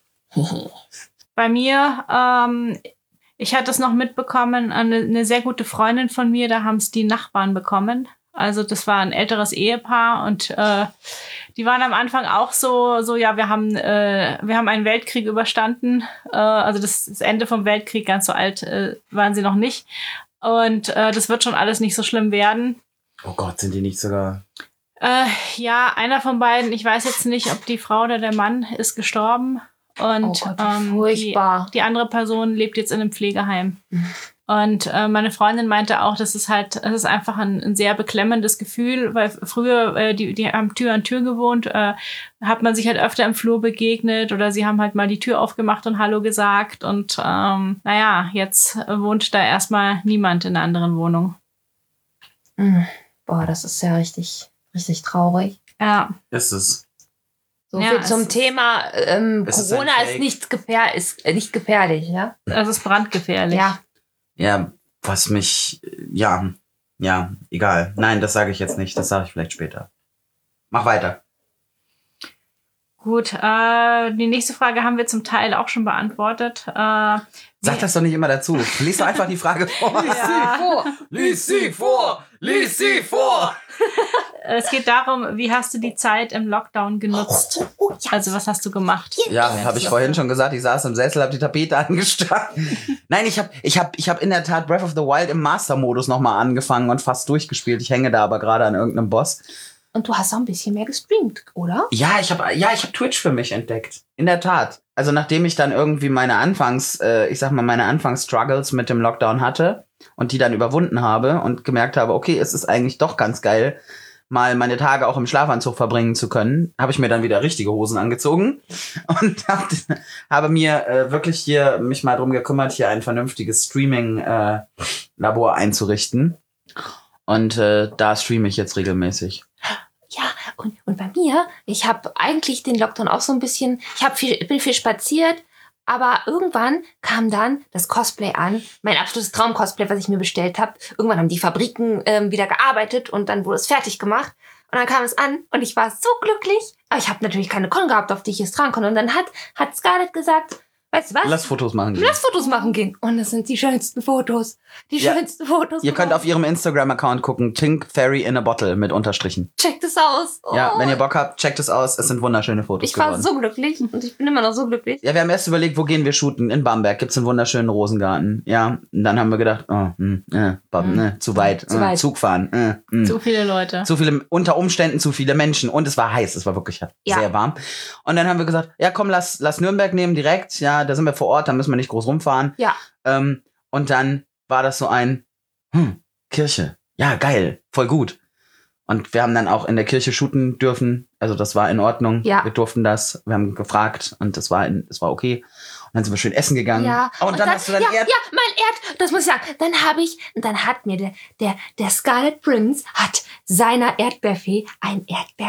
S3: Bei mir, ähm, ich hatte es noch mitbekommen, eine, eine sehr gute Freundin von mir, da haben es die Nachbarn bekommen. Also das war ein älteres Ehepaar und äh, die waren am Anfang auch so, so ja, wir haben, äh, wir haben einen Weltkrieg überstanden. Äh, also das, das Ende vom Weltkrieg, ganz so alt äh, waren sie noch nicht. Und äh, das wird schon alles nicht so schlimm werden.
S2: Oh Gott, sind die nicht sogar...
S3: Äh, ja, einer von beiden, ich weiß jetzt nicht, ob die Frau oder der Mann ist gestorben. Und
S1: Oh Gott, wie
S3: ähm, die,
S1: furchtbar.
S3: die andere Person lebt jetzt in einem Pflegeheim. Und äh, meine Freundin meinte auch, das ist halt, es ist einfach ein, ein sehr beklemmendes Gefühl, weil früher, äh, die, die haben Tür an Tür gewohnt, äh, hat man sich halt öfter im Flur begegnet oder sie haben halt mal die Tür aufgemacht und Hallo gesagt. Und ähm, naja, jetzt wohnt da erstmal niemand in einer anderen Wohnung.
S1: Mhm. Boah, das ist ja richtig, richtig traurig.
S3: Ja.
S2: Ist es.
S1: So
S3: Ja,
S1: viel
S3: es
S1: zum
S3: ist-
S1: Thema ähm,
S2: Es ist ein
S1: Corona ist
S2: Fake.
S1: nicht, gefähr ist, äh, nicht gefährlich, ja?
S3: Das ist brandgefährlich.
S1: Ja.
S2: Ja, was mich... Ja, ja, egal. Nein, das sage ich jetzt nicht. Das sage ich vielleicht später. Mach weiter.
S3: Gut, äh, die nächste Frage haben wir zum Teil auch schon beantwortet. Äh,
S2: Sag das doch nicht immer dazu. Lies doch einfach die Frage vor.
S3: ja.
S2: Lies sie vor! Lies sie vor!
S3: Es geht darum, wie hast du die Zeit im Lockdown genutzt?
S1: Oh, ja.
S3: Also was hast du gemacht?
S2: Ja, habe ich vorhin schon gesagt. Ich saß im Sessel, habe die Tapete angestarrt. Nein, ich habe ich hab, ich hab in der Tat Breath of the Wild im Master-Modus nochmal angefangen und fast durchgespielt. Ich hänge da aber gerade an irgendeinem Boss.
S1: Und du hast auch ein bisschen mehr gestreamt, oder?
S2: Ja, ich habe ja, ich hab Twitch für mich entdeckt. In der Tat. Also nachdem ich dann irgendwie meine Anfangs, äh, ich sag mal, meine Anfangs-Struggles mit dem Lockdown hatte und die dann überwunden habe und gemerkt habe, okay, es ist eigentlich doch ganz geil, mal meine Tage auch im Schlafanzug verbringen zu können, habe ich mir dann wieder richtige Hosen angezogen und hab, habe mir äh, wirklich hier mich mal drum gekümmert, hier ein vernünftiges Streaming-Labor einzurichten. Und äh, da streame ich jetzt regelmäßig.
S1: Ja, und, und bei mir, ich habe eigentlich den Lockdown auch so ein bisschen, ich hab viel, bin viel spaziert, aber irgendwann kam dann das Cosplay an, mein absolutes Traum-Cosplay, was ich mir bestellt habe. Irgendwann haben die Fabriken ähm, wieder gearbeitet und dann wurde es fertig gemacht. Und dann kam es an und ich war so glücklich. Aber ich habe natürlich keine Con gehabt, auf die ich es tragen konnte. Und dann hat, hat Scarlett gesagt, weißt du was?
S2: Lass Fotos machen.
S1: Lass Fotos machen gehen. Und das sind die schönsten Fotos. Die
S2: Ja.
S1: schönsten Fotos.
S2: Ihr könnt auf ihrem Instagram-Account gucken, Tink Fairy in a Bottle mit Unterstrichen.
S1: Checkt es aus. Oh.
S2: Ja, wenn ihr Bock habt, checkt es aus. Es sind wunderschöne Fotos
S1: Ich war
S2: geworden.
S1: so glücklich und ich bin immer noch so glücklich.
S2: Ja, wir haben erst überlegt, wo gehen wir shooten? In Bamberg gibt's einen wunderschönen Rosengarten. Ja, und dann haben wir gedacht, oh, hm, äh, Bam,
S1: Hm.
S2: ne, zu weit,
S1: Zu
S2: äh,
S1: weit.
S2: Zug fahren. Äh, hm.
S3: So viele Leute.
S2: Zu viele, unter Umständen zu viele Menschen. Und es war heiß, es war wirklich
S1: Ja.
S2: sehr warm. Und dann haben wir gesagt, ja komm, lass, lass Nürnberg nehmen direkt. Ja, da sind wir vor Ort, da müssen wir nicht groß rumfahren.
S1: Ja.
S2: Ähm, und dann war das so ein, hm, Kirche. Ja, geil, voll gut. Und wir haben dann auch in der Kirche shooten dürfen. Also das war in Ordnung.
S1: Ja.
S2: Wir durften das. Wir haben gefragt und das war, in, das war okay. Und dann sind wir schön essen gegangen.
S1: Ja.
S2: Oh, und, dann, hast du dann
S1: ja,
S2: Erd...
S1: ja, mein Erd, das muss ich sagen. Dann habe ich, dann hat mir der, der, der Scarlet Prince hat seiner Erdbeerfee ein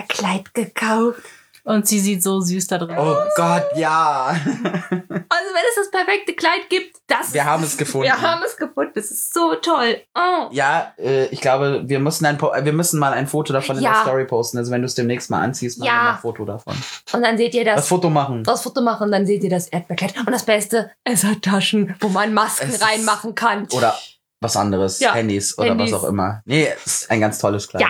S1: Erdbeerkleid gekauft.
S3: Und sie sieht so süß da drin.
S2: Oh Gott, ja.
S1: Also wenn es das perfekte Kleid gibt, das
S2: Wir
S1: ist,
S2: haben es gefunden.
S1: Wir haben es gefunden. Das ist so toll. Oh.
S2: Ja, äh, ich glaube, wir müssen, ein, po- wir müssen mal ein Foto davon in
S1: Ja.
S2: der Story posten. Also wenn du es demnächst mal anziehst, machen
S1: Ja.
S2: wir mal ein Foto davon.
S1: Und dann seht ihr das.
S2: Das Foto machen.
S1: Das Foto machen, dann seht ihr das Erdbeerkleid. Und das Beste, es hat Taschen, wo man Masken
S2: Es ist-
S1: reinmachen kann.
S2: Oder was anderes.
S1: Ja.
S2: Handys oder
S3: Handys.
S2: was auch immer. Nee, es ist ein ganz tolles Kleid.
S1: Ja.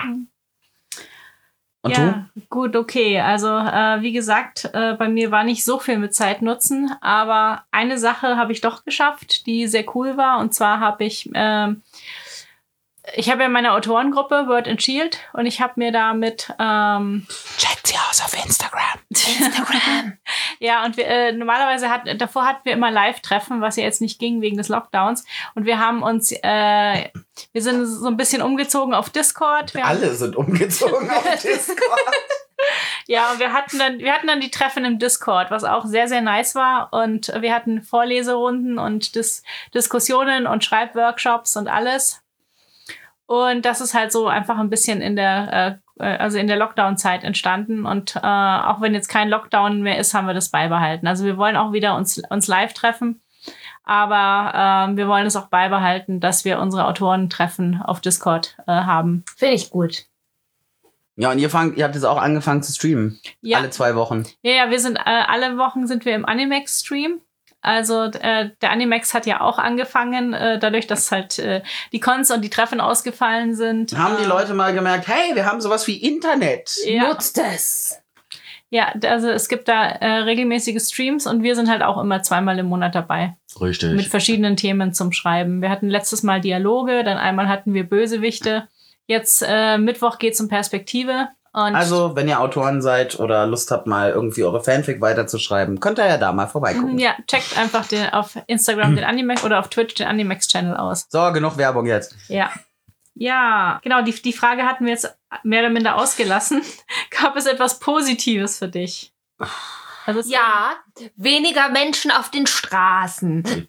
S2: Und
S3: ja, gut, okay. Also äh, wie gesagt, äh, bei mir war nicht so viel mit Zeitnutzen, aber eine Sache habe ich doch geschafft, die sehr cool war. Und zwar habe ich, ähm, ich habe ja meine Autorengruppe Word and Shield und ich habe mir damit ähm,
S2: du? Checkt sie aus auf Instagram.
S1: Instagram.
S3: ja, und wir, äh, normalerweise hat, davor hatten wir immer Live-Treffen, was ja jetzt nicht ging wegen des Lockdowns. Und wir haben uns, äh, wir sind so ein bisschen umgezogen auf Discord. Wir haben,
S2: Alle sind umgezogen auf Discord.
S3: ja, und wir hatten dann, wir hatten dann die Treffen im Discord, was auch sehr, sehr nice war. Und wir hatten Vorleserunden und Dis- Diskussionen und Schreibworkshops und alles. Und das ist halt so einfach ein bisschen in der, äh, also in der Lockdown-Zeit entstanden. Und äh, auch wenn jetzt kein Lockdown mehr ist, haben wir das beibehalten. Also wir wollen auch wieder uns, uns live treffen. Aber äh, wir wollen es auch beibehalten, dass wir unsere Autorentreffen auf Discord äh, haben.
S1: Finde ich gut.
S2: Ja, und ihr fangt, ihr habt jetzt auch angefangen zu streamen.
S3: Ja,
S2: Alle zwei Wochen.
S3: ja, ja wir sind äh, alle Wochen sind wir im Animex-Stream. Also äh, der Animex hat ja auch angefangen, äh, dadurch, dass halt äh, die Cons und die Treffen ausgefallen sind.
S2: Haben die
S3: äh,
S2: Leute mal gemerkt, hey, wir haben sowas wie Internet.
S3: Ja.
S1: Nutzt es.
S3: Ja, also es gibt da äh, regelmäßige Streams und wir sind halt auch immer zweimal im Monat dabei.
S2: Richtig.
S3: Mit verschiedenen Themen zum Schreiben. Wir hatten letztes Mal Dialoge, dann einmal hatten wir Bösewichte. Jetzt äh, Mittwoch geht's um Perspektive. Und
S2: Also, wenn ihr Autoren seid oder Lust habt, mal irgendwie eure Fanfic weiterzuschreiben, könnt ihr ja da mal vorbeigucken.
S3: ja, checkt einfach den, auf Instagram den Animex oder auf Twitch den Animex-Channel aus.
S2: So, genug Werbung jetzt.
S3: Ja. Ja, genau, die, die Frage hatten wir jetzt mehr oder minder ausgelassen. Gab es etwas Positives für dich? Also es-
S1: Ja, weniger Menschen auf den Straßen.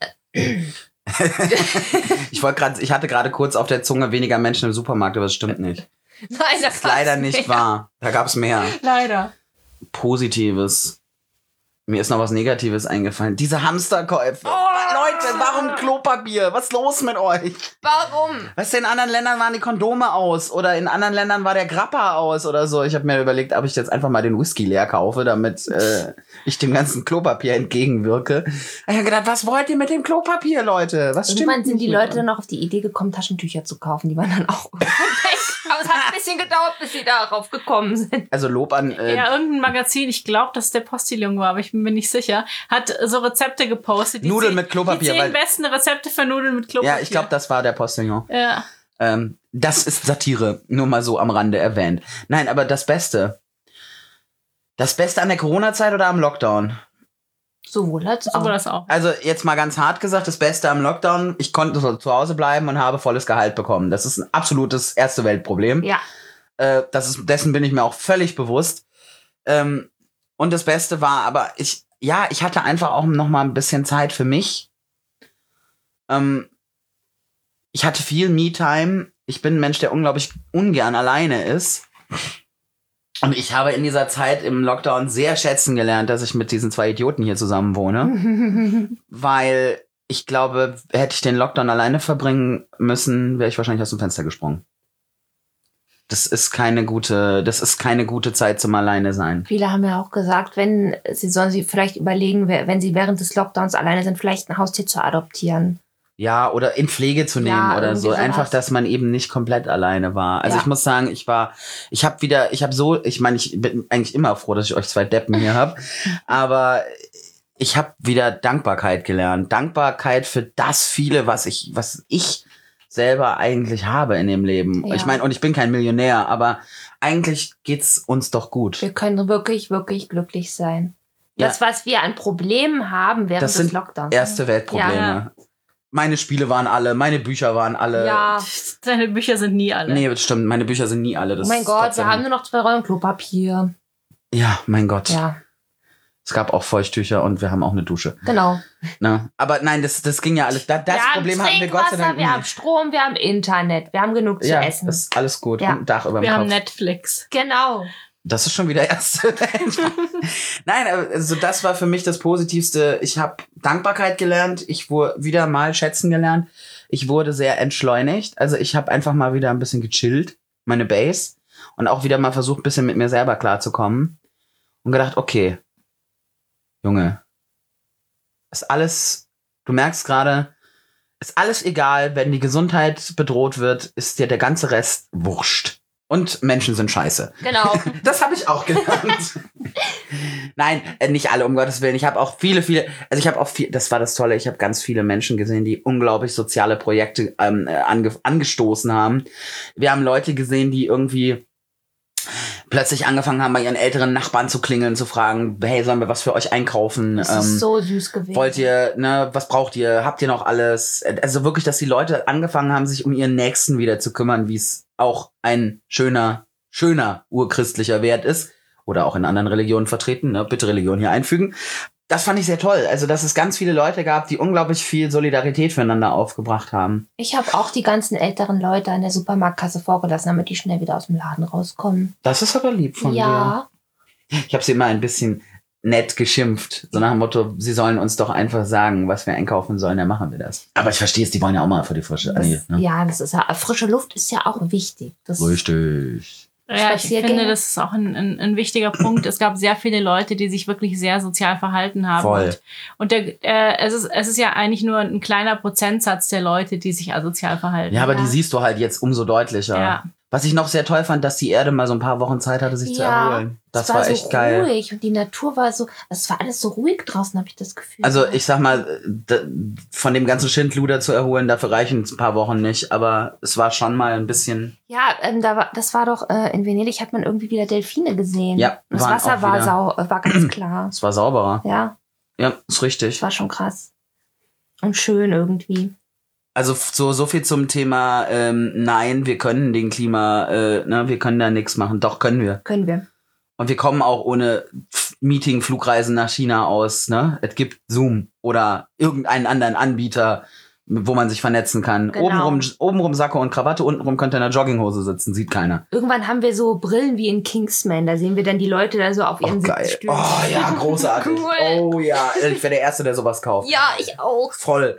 S2: Ich wollte gerade, ich hatte gerade kurz auf der Zunge weniger Menschen im Supermarkt, aber das stimmt nicht.
S1: Nein,
S2: Das ist leider nicht wahr. Da gab es mehr.
S3: Leider.
S2: Positives. Mir ist noch was Negatives eingefallen. Diese Hamsterkäufe.
S1: Oh!
S2: Leute, warum Klopapier? Was ist los mit euch?
S1: Warum?
S2: Weißt du, in anderen Ländern waren die Kondome aus oder in anderen Ländern war der Grappa aus oder so. Ich habe mir überlegt, ob ich jetzt einfach mal den Whisky leer kaufe, damit äh, ich dem ganzen Klopapier entgegenwirke. Ich habe gedacht, was wollt ihr mit dem Klopapier, Leute? Was stimmt
S1: Irgendwann sind
S2: nicht
S1: die
S2: mit
S1: Leute
S2: euch?
S1: dann noch auf die Idee gekommen, Taschentücher zu kaufen. Die waren dann auch weg. Aber es hat ein bisschen gedauert, bis sie darauf gekommen sind.
S2: Also Lob an... Äh,
S3: Ja, irgendein Magazin, ich glaube, dass es der Postillon war, aber ich bin mir nicht sicher, hat so Rezepte gepostet. Die
S2: Nudeln
S3: zehn-
S2: mit Klopapier,
S3: Die zehn
S2: weil-
S3: besten Rezepte für Nudeln mit Klopapier.
S2: ja, ich glaube, das war der Postillon.
S3: Ja.
S2: Ähm, das ist Satire, nur mal so am Rande erwähnt. Nein, aber das Beste. Das Beste an der Corona-Zeit oder am Lockdown?
S1: Sowohl als
S3: So
S1: auch.
S3: war das auch.
S2: Also jetzt mal ganz hart gesagt, das Beste am Lockdown, ich konnte so zu Hause bleiben und habe volles Gehalt bekommen. Das ist ein absolutes Erste-Welt-Problem.
S1: Ja.
S2: Äh, das ist, dessen bin ich mir auch völlig bewusst. Ähm, und das Beste war, aber ich, ja, ich hatte einfach auch noch mal ein bisschen Zeit für mich. Ähm, ich hatte viel Me-Time. Ich bin ein Mensch, der unglaublich ungern alleine ist. Und ich habe in dieser Zeit im Lockdown sehr schätzen gelernt, dass ich mit diesen zwei Idioten hier zusammen wohne. Weil ich glaube, hätte ich den Lockdown alleine verbringen müssen, wäre ich wahrscheinlich aus dem Fenster gesprungen. Das ist keine gute, das ist keine gute Zeit zum Alleine sein.
S1: Viele haben ja auch gesagt, wenn sie sollen sie vielleicht überlegen, wenn sie während des Lockdowns alleine sind, vielleicht ein Haustier zu adoptieren.
S2: Ja, oder in Pflege zu nehmen
S1: Ja,
S2: oder
S1: irgendwie
S2: so.
S1: sowas.
S2: Einfach, dass man eben nicht komplett alleine war. Also
S1: Ja.
S2: ich muss sagen, ich war, ich habe wieder, ich habe so, ich meine, ich bin eigentlich immer froh, dass ich euch zwei Deppen hier habe, aber ich habe wieder Dankbarkeit gelernt. Dankbarkeit für das viele, was ich, was ich selber eigentlich habe in dem Leben.
S1: Ja.
S2: Ich meine, und ich bin kein Millionär, aber eigentlich geht's uns doch gut.
S1: Wir können wirklich, wirklich glücklich sein.
S2: Ja.
S1: Das, was wir an Problemen haben während
S2: Das
S1: des
S2: sind
S1: Lockdowns.
S2: Erste Weltprobleme.
S3: Ja.
S2: Meine Spiele waren alle, meine Bücher waren alle.
S1: Ja.
S3: Deine Bücher sind nie alle.
S2: Nee, das stimmt, meine Bücher sind nie alle. Das
S1: Oh mein
S2: ist
S1: Gott,
S2: trotzdem-
S1: wir haben nur noch zwei Rollen Klopapier.
S2: Ja, mein Gott.
S1: Ja,
S2: Es gab auch Feuchttücher und wir haben auch eine Dusche.
S1: genau.
S2: Ne? Aber nein, das, das ging ja alles. Da, das
S1: wir haben
S2: Problem hatten wir Gott sei
S1: Trinkwasser,
S2: Dank
S1: wir haben
S2: nicht.
S1: Strom, wir haben Internet, wir haben genug zu
S2: Ja,
S1: essen.
S2: das ist alles gut.
S1: Ja.
S2: Und ein Dach über dem
S3: Wir
S2: Kopf.
S3: haben Netflix.
S1: Genau.
S2: Das ist schon wieder erste. Nein, also das war für mich das Positivste. Ich habe Dankbarkeit gelernt. Ich wurde wieder mal schätzen gelernt. Ich wurde sehr entschleunigt. Also ich habe einfach mal wieder ein bisschen gechillt, meine Base. Und auch wieder mal versucht, ein bisschen mit mir selber klarzukommen. Und gedacht, okay, Junge, ist alles, du merkst gerade, ist alles egal, wenn die Gesundheit bedroht wird, ist dir der ganze Rest wurscht. Und Menschen sind scheiße.
S1: Genau.
S2: Das habe ich auch gelernt. Nein, nicht alle, um Gottes Willen. Ich habe auch viele, viele, also ich habe auch viel, das war das Tolle, ich habe ganz viele Menschen gesehen, die unglaublich soziale Projekte ähm, ange, angestoßen haben. Wir haben Leute gesehen, die irgendwie plötzlich angefangen haben, bei ihren älteren Nachbarn zu klingeln, zu fragen, hey, sollen wir was für euch einkaufen?
S1: Das
S2: ähm,
S1: ist so süß gewesen.
S2: Wollt ihr, ne, was braucht ihr? Habt ihr noch alles? Also wirklich, dass die Leute angefangen haben, sich um ihren Nächsten wieder zu kümmern, wie es auch ein schöner, schöner urchristlicher Wert ist. Oder auch in anderen Religionen vertreten, ne? Bitte Religion hier einfügen. Das fand ich sehr toll. Also, dass es ganz viele Leute gab, die unglaublich viel Solidarität füreinander aufgebracht haben.
S1: Ich habe auch die ganzen älteren Leute an der Supermarktkasse vorgelassen, damit die schnell wieder aus dem Laden rauskommen.
S2: Das ist aber lieb von
S1: ja.
S2: dir. Ich habe sie immer ein bisschen nett geschimpft. So nach dem Motto, sie sollen uns doch einfach sagen, was wir einkaufen sollen, dann machen wir das. Aber ich verstehe es, die wollen ja auch mal vor die frische.
S1: Das,
S2: nee, ne?
S1: Ja, das ist ja, frische Luft ist ja auch wichtig. Das
S2: Richtig.
S3: Ja, ich finde, das ist auch ein, ein, ein wichtiger Punkt. Es gab sehr viele Leute, die sich wirklich sehr sozial verhalten haben.
S2: Voll.
S3: Und, und der, äh, es, ist, es ist ja eigentlich nur ein kleiner Prozentsatz der Leute, die sich asozial verhalten.
S2: Ja, aber
S1: Ja.
S2: die siehst du halt jetzt umso deutlicher.
S3: Ja.
S2: Was ich noch sehr toll fand, dass die Erde mal so ein paar Wochen Zeit hatte, sich zu
S1: Ja,
S2: erholen. Das
S1: es war,
S2: war
S1: so
S2: echt geil.
S1: ruhig und die Natur war so, es war alles so ruhig draußen, habe ich das Gefühl.
S2: Also ich sag mal, d- von dem ganzen Schindluder zu erholen, dafür reichen ein paar Wochen nicht, aber es war schon mal ein bisschen...
S1: Ja, ähm, da war, das war doch, äh, in Venedig hat man irgendwie wieder Delfine gesehen.
S2: Ja,
S1: das
S2: waren
S1: Wasser
S2: auch
S1: war,
S2: wieder-
S1: sau, äh, war ganz klar.
S2: Es war sauberer.
S1: Ja,
S2: Ja, ist
S1: das
S2: richtig.
S1: war schon krass. Und schön irgendwie.
S2: Also f- so so viel zum Thema, ähm, nein, wir können den Klima, äh, ne, wir können da nichts machen. Doch, können wir.
S1: Können wir.
S2: Und wir kommen auch ohne F- Meeting, Flugreisen nach China aus. Ne? Es gibt Zoom oder irgendeinen anderen Anbieter, wo man sich vernetzen kann.
S1: Genau.
S2: Obenrum, obenrum Sakko und Krawatte, untenrum könnt ihr in einer Jogginghose sitzen, sieht keiner.
S1: Irgendwann haben wir so Brillen wie in Kingsman. Da sehen wir dann die Leute da so auf ihren
S2: Oh, geil.
S1: Sitzstühlen.
S2: Oh ja, großartig.
S1: Cool.
S2: Oh ja, ich wäre der Erste, der sowas kauft.
S1: Ja, ich auch.
S2: Voll.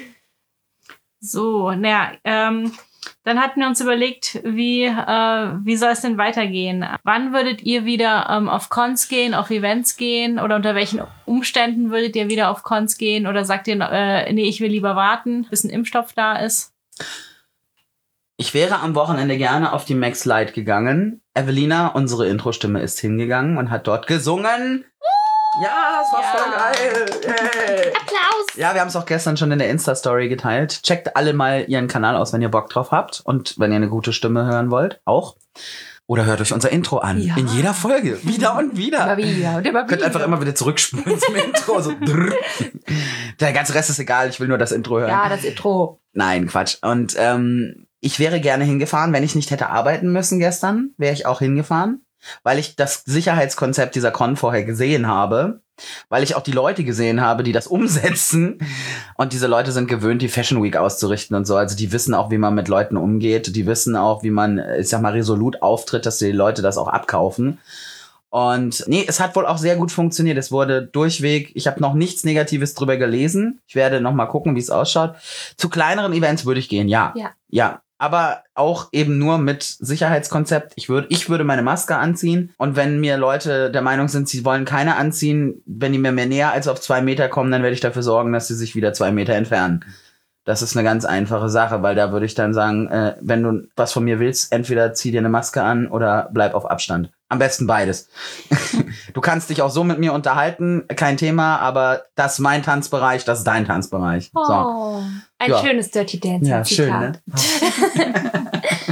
S3: So, naja, ähm, dann hatten wir uns überlegt, wie, äh, wie soll es denn weitergehen? Wann würdet ihr wieder ähm, auf Cons gehen, auf Events gehen oder unter welchen Umständen würdet ihr wieder auf Cons gehen oder sagt ihr, äh, nee, ich will lieber warten, bis ein Impfstoff da ist?
S2: Ich wäre am Wochenende gerne auf die Max Light gegangen. Evelina, unsere Intro-Stimme, ist hingegangen und hat dort gesungen. Ja, das war
S3: Ja.
S2: voll geil. Yay.
S1: Applaus.
S2: Ja, wir haben es auch gestern schon in der Insta-Story geteilt. Checkt alle mal ihren Kanal aus, wenn ihr Bock drauf habt und wenn ihr eine gute Stimme hören wollt, auch. Oder hört euch unser Intro an.
S1: Ja.
S2: In jeder Folge. Wieder und wieder.
S1: Immer wieder und immer
S2: Ihr könnt
S1: wieder.
S2: einfach immer wieder zurückspulen zum Intro. So. drrr. Der ganze Rest ist egal, ich will nur das Intro hören.
S1: Ja, das Intro.
S2: Nein, Quatsch. Und ähm, ich wäre gerne hingefahren, wenn ich nicht hätte arbeiten müssen gestern, wäre ich auch hingefahren, weil ich das Sicherheitskonzept dieser Con vorher gesehen habe, weil ich auch die Leute gesehen habe, die das umsetzen. Und diese Leute sind gewöhnt, die Fashion Week auszurichten und so. Also die wissen auch, wie man mit Leuten umgeht. Die wissen auch, wie man, ich sag mal, resolut auftritt, dass die Leute das auch abkaufen. Und nee, es hat wohl auch sehr gut funktioniert. Es wurde durchweg, ich habe noch nichts Negatives drüber gelesen. Ich werde noch mal gucken, wie es ausschaut. Zu kleineren Events würde ich gehen, ja.
S1: Ja.
S2: Ja, aber auch eben nur mit Sicherheitskonzept. Ich würde ich würde meine Maske anziehen. Und wenn mir Leute der Meinung sind, sie wollen keine anziehen, wenn die mir mehr näher als auf zwei Meter kommen, dann werde ich dafür sorgen, dass sie sich wieder zwei Meter entfernen. Das ist eine ganz einfache Sache, weil da würde ich dann sagen, äh, wenn du was von mir willst, entweder zieh dir eine Maske an oder bleib auf Abstand. Am besten beides. Du kannst dich auch so mit mir unterhalten, kein Thema, aber das ist mein Tanzbereich, das ist dein Tanzbereich. So.
S1: Oh, ein
S2: Ja.
S1: schönes Dirty Dancing.
S2: Ja, schön,
S1: Zitat.
S2: ne?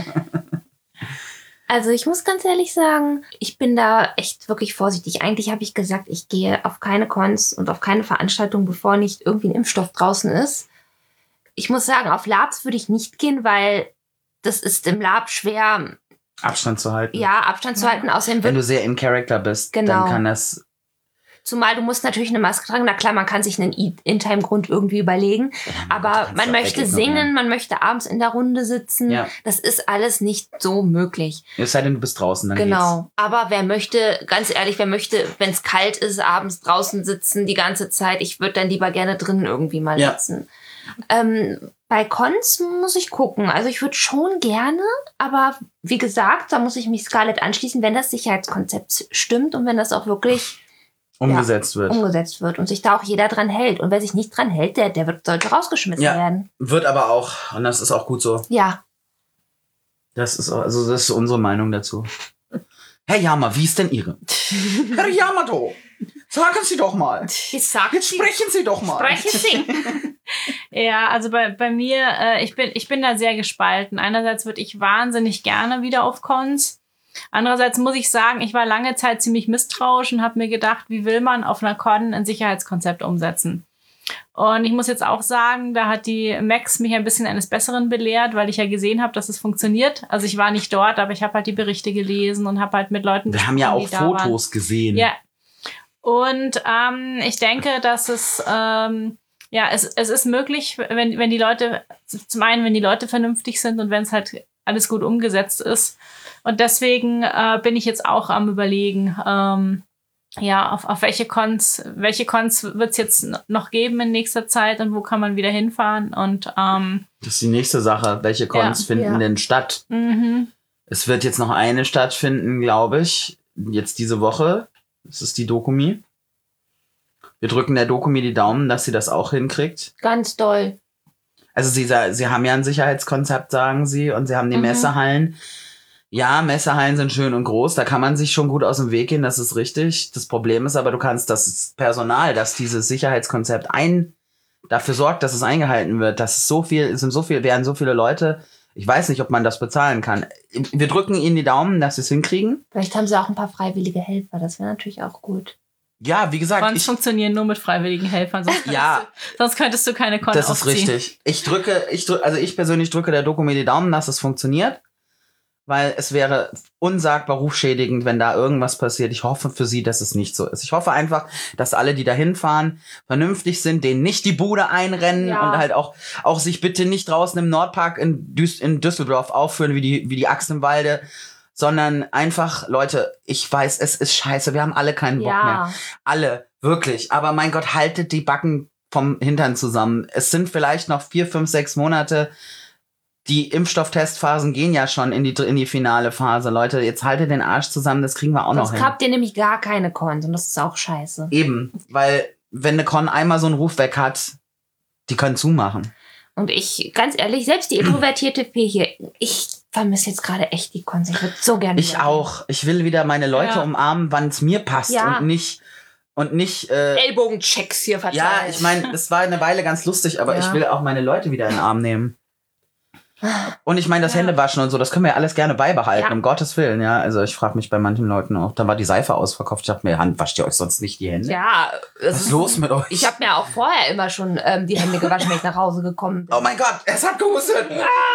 S1: Also ich muss ganz ehrlich sagen, ich bin da echt wirklich vorsichtig. Eigentlich habe ich gesagt, ich gehe auf keine Cons und auf keine Veranstaltung, bevor nicht irgendwie ein Impfstoff draußen ist. Ich muss sagen, auf Labs würde ich nicht gehen, weil das ist im Lab schwer,
S2: Abstand zu halten.
S1: ja, Abstand zu halten. Außerdem
S2: Wenn
S1: wird
S2: du sehr in Character bist,
S1: Genau.
S2: dann kann das...
S1: Zumal du musst natürlich eine Maske tragen. Na klar, man kann sich einen In-Time-Grund irgendwie überlegen. Aber man möchte singen, man möchte abends in der Runde sitzen.
S2: Ja.
S1: Das ist alles nicht so möglich.
S2: Es sei denn, du bist draußen, dann
S1: Genau.
S2: geht's.
S1: Aber wer möchte, ganz ehrlich, wer möchte, wenn es kalt ist, abends draußen sitzen die ganze Zeit. Ich würde dann lieber gerne drinnen irgendwie mal
S2: Ja.
S1: sitzen. Ähm, bei Cons muss ich gucken. Also ich würde schon gerne, aber wie gesagt, da muss ich mich Scarlett anschließen, wenn das Sicherheitskonzept stimmt und wenn das auch wirklich
S2: Umgesetzt
S1: ja,
S2: wird.
S1: umgesetzt wird und sich da auch jeder dran hält. Und wer sich nicht dran hält, der, der wird, sollte rausgeschmissen
S2: Ja.
S1: werden.
S2: Wird aber auch, und das ist auch gut so.
S1: Ja.
S2: Das ist, also das ist unsere Meinung dazu. Herr Yama, wie ist denn Ihre? Herr Yamato, sagen Sie doch mal.
S1: Ich sag
S2: Jetzt sprechen Sie doch mal.
S1: Sprechen Sie.
S3: Ja, also bei, bei mir, äh, ich bin, ich bin da sehr gespalten. Einerseits würde ich wahnsinnig gerne wieder auf Cons. Andererseits muss ich sagen, ich war lange Zeit ziemlich misstrauisch und habe mir gedacht, wie will man auf einer Con ein Sicherheitskonzept umsetzen? Und ich muss jetzt auch sagen, da hat die Max mich ein bisschen eines Besseren belehrt, weil ich ja gesehen habe, dass es funktioniert. Also ich war nicht dort, aber ich habe halt die Berichte gelesen und habe halt mit Leuten
S2: Wir
S3: gesprochen,
S2: haben ja auch
S3: die da waren.
S2: Fotos gesehen.
S3: Ja. Und ähm, ich denke, dass es ähm, ja es, es ist möglich, wenn wenn die Leute zum einen, wenn die Leute vernünftig sind und wenn es halt alles gut umgesetzt ist. Und deswegen äh, bin ich jetzt auch am Überlegen, ähm, ja, auf, auf welche Cons, welche Cons wird es jetzt noch geben in nächster Zeit und wo kann man wieder hinfahren? Und ähm,
S2: Das ist die nächste Sache. Welche Cons
S3: Ja.
S2: finden
S1: Ja.
S2: denn statt?
S3: mhm.
S2: Es wird jetzt noch eine stattfinden, glaube ich. Jetzt diese Woche. Das ist die Dokumi. Wir drücken der Dokumi die Daumen, dass sie das auch hinkriegt.
S1: Ganz doll.
S2: Also sie, sa- sie haben ja ein Sicherheitskonzept, sagen sie, und sie haben die
S1: Mhm.
S2: Messehallen. Ja, Messehallen sind schön und groß, da kann man sich schon gut aus dem Weg gehen, das ist richtig. Das Problem ist aber, du kannst das Personal, das dieses Sicherheitskonzept ein, dafür sorgt, dass es eingehalten wird, das ist so viel, es sind so viel, werden so viele Leute, ich weiß nicht, ob man das bezahlen kann. Wir drücken ihnen die Daumen, dass sie es hinkriegen.
S1: Vielleicht haben sie auch ein paar freiwillige Helfer. Das wäre natürlich auch gut.
S2: Ja, wie gesagt,
S3: Cons
S2: ich,
S3: funktionieren nur mit freiwilligen Helfern, sonst könntest,
S2: ja,
S3: du, sonst könntest du keine Con
S2: das ist
S3: aufziehen.
S2: richtig. Ich drücke, ich drücke, also ich persönlich drücke der Dokumi die Daumen, dass es funktioniert. Weil es wäre unsagbar rufschädigend, wenn da irgendwas passiert. Ich hoffe für sie, dass es nicht so ist. Ich hoffe einfach, dass alle, die da hinfahren, vernünftig sind, denen nicht die Bude einrennen
S1: Ja.
S2: und halt auch, auch sich bitte nicht draußen im Nordpark in, Düs in Düsseldorf aufführen wie die, wie die Axt im Walde, sondern einfach, Leute, ich weiß, es ist scheiße, wir haben alle keinen Bock mehr.
S1: Ja.
S2: Alle, wirklich. Aber mein Gott, haltet die Backen vom Hintern zusammen. Es sind vielleicht noch vier, fünf, sechs Monate. Die Impfstofftestphasen gehen ja schon in die, in die finale Phase. Leute, jetzt haltet den Arsch zusammen, das kriegen wir auch noch
S1: Sonst
S2: hin.
S1: habt ihr nämlich gar keine Cons und das ist auch scheiße.
S2: Eben, weil wenn eine Con einmal so einen Ruf weg hat, die können zumachen.
S1: Und ich, ganz ehrlich, selbst die introvertierte Fee hier, ich vermisse jetzt gerade echt die Cons. Ich würde so gerne
S2: Ich
S1: wieder hin.
S2: auch. Ich will wieder meine Leute
S3: Ja.
S2: umarmen, wann es mir passt
S1: Ja.
S2: und nicht und nicht äh,
S1: Ellbogenchecks hier verteilt.
S2: ja, ich meine, das war eine Weile ganz lustig, aber
S1: Ja.
S2: ich will auch meine Leute wieder in den Arm nehmen. Und ich meine, das
S3: Ja.
S2: Händewaschen und so, das können wir ja alles gerne beibehalten,
S1: Ja.
S2: um Gottes Willen, ja. Also ich frage mich bei manchen Leuten auch, da war die Seife ausverkauft. Ich dachte mir, Hand, wascht ihr euch sonst nicht die Hände?
S1: Ja,
S2: Was ist los mit euch?
S1: ich habe mir auch vorher immer schon ähm, die Hände gewaschen, wenn ich nach Hause gekommen bin.
S2: Oh mein Gott, es hat gehustet.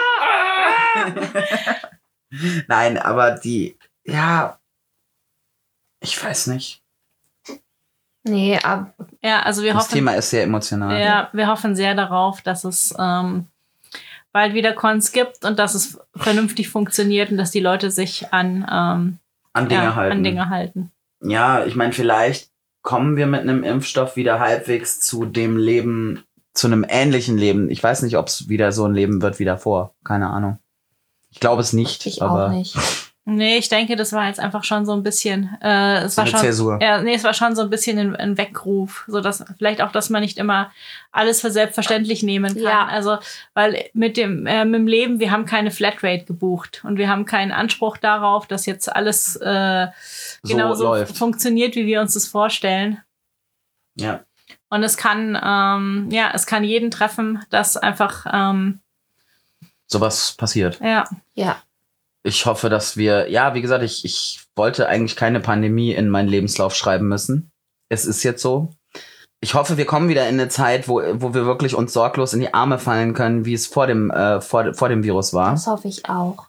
S2: Nein, aber die, ja, ich weiß nicht.
S1: Nee, aber
S3: Ja, also wir
S2: Das
S3: hoffen,
S2: Thema ist sehr emotional.
S3: ja, wir hoffen sehr darauf, dass es ähm, bald wieder Cons gibt und dass es vernünftig funktioniert und dass die Leute sich an, ähm,
S2: An Dinge
S3: ja,
S2: halten.
S3: an Dinge halten.
S2: Ja, ich meine, vielleicht kommen wir mit einem Impfstoff wieder halbwegs zu dem Leben, zu einem ähnlichen Leben. Ich weiß nicht, ob es wieder so ein Leben wird wie davor. Keine Ahnung. Ich glaube es nicht.
S1: ich
S2: aber
S1: auch nicht.
S3: Nee, ich denke, das war jetzt einfach schon so ein bisschen, äh, es
S2: So
S3: war
S2: eine
S3: schon,
S2: Zäsur.
S3: ja, nee, es war schon so ein bisschen ein, ein Weckruf, so dass vielleicht auch, dass man nicht immer alles für selbstverständlich nehmen kann.
S1: Ja.
S3: Also, weil mit dem, äh, mit dem Leben, wir haben keine Flatrate gebucht und wir haben keinen Anspruch darauf, dass jetzt alles äh,
S2: So
S3: genau so
S2: läuft.
S3: funktioniert, wie wir uns das vorstellen.
S2: Ja.
S3: Und es kann, ähm, ja, es kann jeden treffen, dass einfach, ähm,
S2: Sowas passiert.
S3: ja,
S1: Ja.
S2: Ich hoffe, dass wir, ja, wie gesagt, ich, ich wollte eigentlich keine Pandemie in meinen Lebenslauf schreiben müssen. Es ist jetzt so. Ich hoffe, wir kommen wieder in eine Zeit, wo, wo wir wirklich uns sorglos in die Arme fallen können, wie es vor dem, äh, vor, vor dem Virus war.
S1: Das hoffe ich auch.
S2: Ich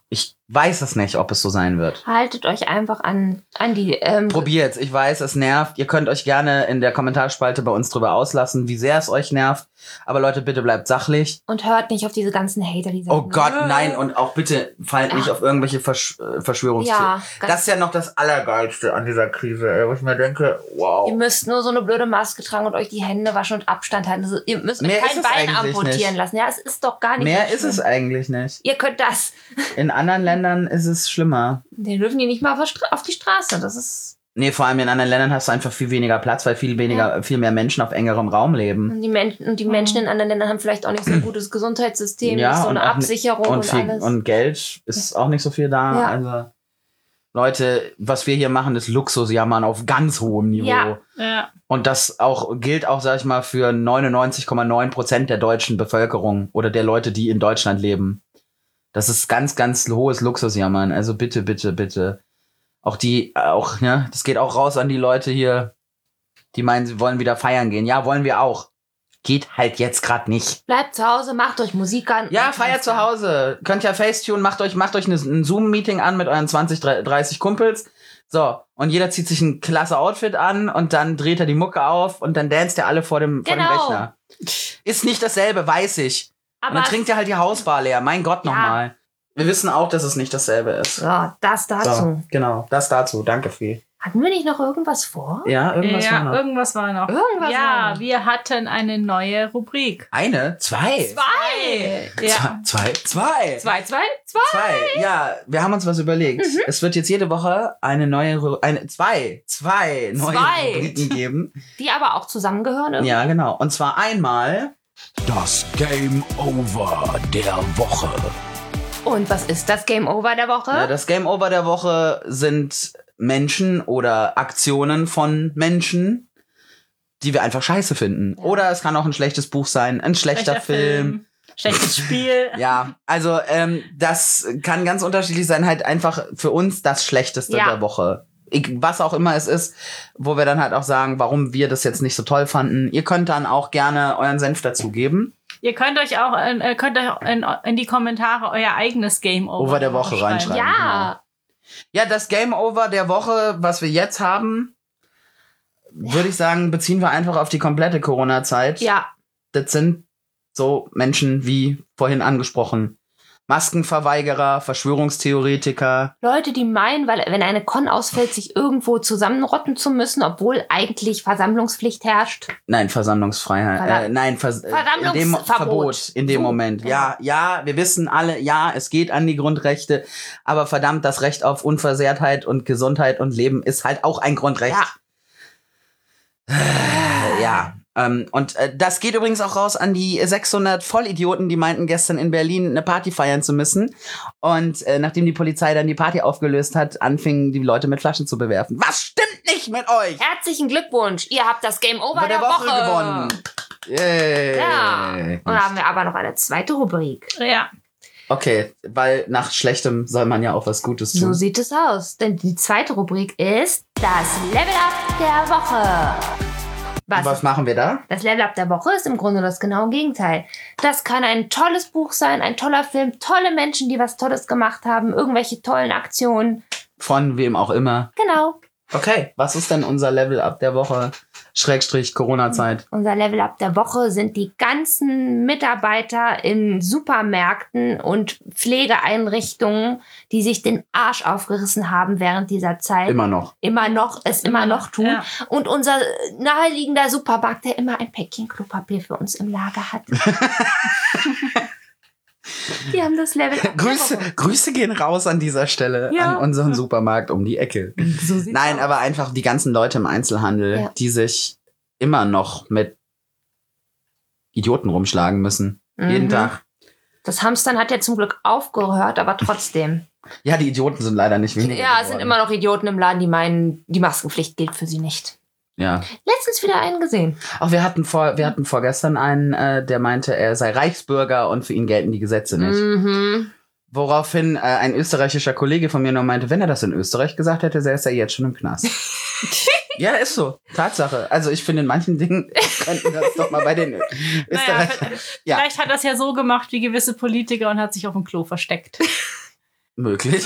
S2: weiß es nicht, ob es so sein wird.
S1: Haltet euch einfach an, an die... Ähm,
S2: Probiert's. Ich weiß, es nervt. Ihr könnt euch gerne in der Kommentarspalte bei uns drüber auslassen, wie sehr es euch nervt. Aber Leute, bitte bleibt sachlich.
S1: Und hört nicht auf diese ganzen Hater, die sagen...
S2: Oh Gott, nein. Und auch bitte fallt
S1: Ja.
S2: nicht auf irgendwelche Versch äh, Verschwörungstheorien.
S1: Ja,
S2: Das ist ja noch das Allergeilste an dieser Krise, ey, wo ich mir denke, wow.
S1: Ihr müsst nur so eine blöde Maske tragen und euch die Hände waschen und Abstand halten. Also, ihr müsst
S2: Mehr
S1: euch kein
S2: ist es
S1: Bein
S2: eigentlich
S1: amputieren
S2: nicht.
S1: lassen. Ja, es ist doch gar nicht
S2: Mehr
S1: so
S2: ist es
S1: schlimm.
S2: eigentlich nicht.
S1: Ihr könnt das.
S2: In anderen Ländern ist es schlimmer.
S1: Den dürfen die nicht mal auf, der Stra- auf die Straße. Das ist...
S2: Nee, vor allem in anderen Ländern hast du einfach viel weniger Platz, weil viel weniger, viel mehr Menschen auf engerem Raum leben.
S1: Und die, Men und die Menschen in anderen Ländern haben vielleicht auch nicht so ein gutes Gesundheitssystem, nicht so
S2: und
S1: eine
S2: auch ni-
S1: Absicherung
S2: und,
S1: und,
S2: viel,
S1: alles.
S2: und Geld ist auch nicht so viel da.
S1: Ja.
S2: Also Leute, was wir hier machen, ist Luxusjammern auf ganz hohem Niveau.
S1: Ja.
S3: Ja.
S2: Und das auch gilt auch, sag ich mal, für neunundneunzig Komma neun Prozent der deutschen Bevölkerung oder der Leute, die in Deutschland leben. Das ist ganz, ganz hohes Luxusjammern. Also bitte, bitte, bitte. Auch die, auch, ne, das geht auch raus an die Leute hier, die meinen, sie wollen wieder feiern gehen. Ja, wollen wir auch. Geht halt jetzt gerade nicht.
S1: Bleibt zu Hause, macht euch Musik an.
S2: Ja,
S1: und
S2: feiert
S1: tanzt
S2: zu
S1: an.
S2: Hause. Könnt ja Facetune, macht euch, macht euch eine- ein Zoom-Meeting an mit euren zwanzig, dreißig Kumpels. So, und jeder zieht sich ein klasse Outfit an und dann dreht er die Mucke auf und dann danst er alle vor dem, vor dem
S1: Genau.
S2: Rechner. Ist nicht dasselbe, weiß ich. Und
S1: Aber
S2: dann trinkt ihr halt die Hausbar leer. Mein Gott,
S1: Ja.
S2: nochmal. Wir wissen auch, dass es nicht dasselbe ist.
S1: ja, das dazu.
S2: So, genau, das dazu. Danke, Fee.
S1: Hatten wir nicht noch irgendwas vor?
S2: Ja, irgendwas war
S3: ja,
S2: noch.
S3: irgendwas war noch.
S1: Irgendwas war
S3: ja,
S1: noch.
S3: wir hatten eine neue Rubrik.
S2: Eine? Zwei?
S1: Zwei.
S3: Ja.
S2: Zwei? Zwei?
S1: Zwei, zwei, zwei.
S2: Zwei. Ja, wir haben uns was überlegt.
S1: Mhm.
S2: Es wird jetzt jede Woche eine neue, Ru- eine, zwei, zwei neue
S1: Zwei.
S2: Rubriken geben.
S1: Die aber auch zusammengehören. irgendwie.
S2: Ja, genau. Und zwar einmal,
S4: Das Game Over der Woche.
S1: Und was ist das Game Over der Woche?
S2: ja, das Game Over der Woche sind Menschen oder Aktionen von Menschen, die wir einfach scheiße finden. Oder es kann auch ein schlechtes Buch sein, ein schlechter, Film.
S3: Schlechtes Spiel.
S2: Ja, also ähm, das kann ganz unterschiedlich sein. Halt einfach für uns das Schlechteste
S1: Ja.
S2: der Woche. Ich, was auch immer es ist, wo wir dann halt auch sagen, warum wir das jetzt nicht so toll fanden. Ihr könnt dann auch gerne euren Senf dazugeben.
S3: Ihr könnt euch auch in, äh, könnt euch in, in die Kommentare euer eigenes Game Over,
S2: Over der Woche
S3: schreiben.
S2: reinschreiben.
S1: Ja.
S2: Ja, das Game Over der Woche, was wir jetzt haben, würde ich sagen, beziehen wir einfach auf die komplette Corona-Zeit.
S1: Ja.
S2: Das sind so Menschen wie vorhin angesprochen. Maskenverweigerer, Verschwörungstheoretiker.
S1: Leute, die meinen, weil wenn eine Con ausfällt, sich irgendwo zusammenrotten zu müssen, obwohl eigentlich Versammlungspflicht herrscht.
S2: Nein, Versammlungsfreiheit.
S1: Verda-
S2: äh, nein, Vers
S1: Versammlungsverbot.
S2: in dem, Verbot in dem
S1: So.
S2: Moment. Ja, ja, wir wissen alle, ja, es geht an die Grundrechte, aber verdammt, das Recht auf Unversehrtheit und Gesundheit und Leben ist halt auch ein Grundrecht.
S1: Ja.
S2: Ja. Ähm, und äh, das geht übrigens auch raus an die sechshundert Vollidioten, die meinten gestern in Berlin eine Party feiern zu müssen. Und äh, nachdem die Polizei dann die Party aufgelöst hat, anfingen die Leute mit Flaschen zu bewerfen. Was stimmt nicht mit euch?
S1: Herzlichen Glückwunsch, ihr habt das Game Over
S2: Bei
S1: der,
S2: der Woche
S1: Woche
S2: gewonnen. Yay.
S1: Ja. Und dann haben wir aber noch eine zweite Rubrik.
S3: Ja.
S2: Okay, weil nach Schlechtem soll man ja auch was Gutes tun.
S1: So sieht es aus. Denn die zweite Rubrik ist das Level Up der Woche. Was,
S2: Was machen wir da?
S1: Das Level Up der Woche ist im Grunde das genaue Gegenteil. Das kann ein tolles Buch sein, ein toller Film, tolle Menschen, die was Tolles gemacht haben, irgendwelche tollen Aktionen.
S2: Von wem auch immer.
S1: Genau.
S2: Okay, was ist denn unser Level Up der Woche? Schrägstrich Corona-Zeit.
S1: Unser Level Up der Woche sind die ganzen Mitarbeiter in Supermärkten und Pflegeeinrichtungen, die sich den Arsch aufgerissen haben während dieser Zeit.
S2: Immer noch.
S1: Immer noch, es immer noch tun.
S3: Ja.
S1: Und unser naheliegender Supermarkt, der immer ein Päckchen Klopapier für uns im Lager hat. Die haben das Level Up der
S2: Grüße,
S1: Woche.
S2: Grüße gehen raus an dieser Stelle
S1: Ja.
S2: an unseren Supermarkt um die Ecke.
S1: So sieht's
S2: Nein,
S1: aus.
S2: aber einfach die ganzen Leute im Einzelhandel,
S1: Ja.
S2: die sich immer noch mit Idioten rumschlagen müssen. Jeden
S1: Mhm.
S2: Tag.
S1: Das Hamstern hat ja zum Glück aufgehört, aber trotzdem.
S2: Ja, die Idioten sind leider nicht weniger.
S1: Ja, es sind
S2: geworden.
S1: immer noch Idioten im Laden, die meinen, die Maskenpflicht gilt für sie nicht.
S2: Ja.
S1: Letztens wieder einen gesehen.
S2: Auch wir hatten vor, wir hatten vorgestern einen, äh, der meinte, er sei Reichsbürger und für ihn gelten die Gesetze nicht.
S1: Mhm.
S2: Woraufhin äh, ein österreichischer Kollege von mir nur meinte, wenn er das in Österreich gesagt hätte, säße er jetzt schon im Knast. Ja, ist so. Tatsache. Also ich finde, in manchen Dingen könnten wir das doch mal bei den Österreichern.
S3: Naja,
S2: Ja.
S3: Vielleicht hat er es ja so gemacht wie gewisse Politiker und hat sich auf dem Klo versteckt.
S2: Möglich.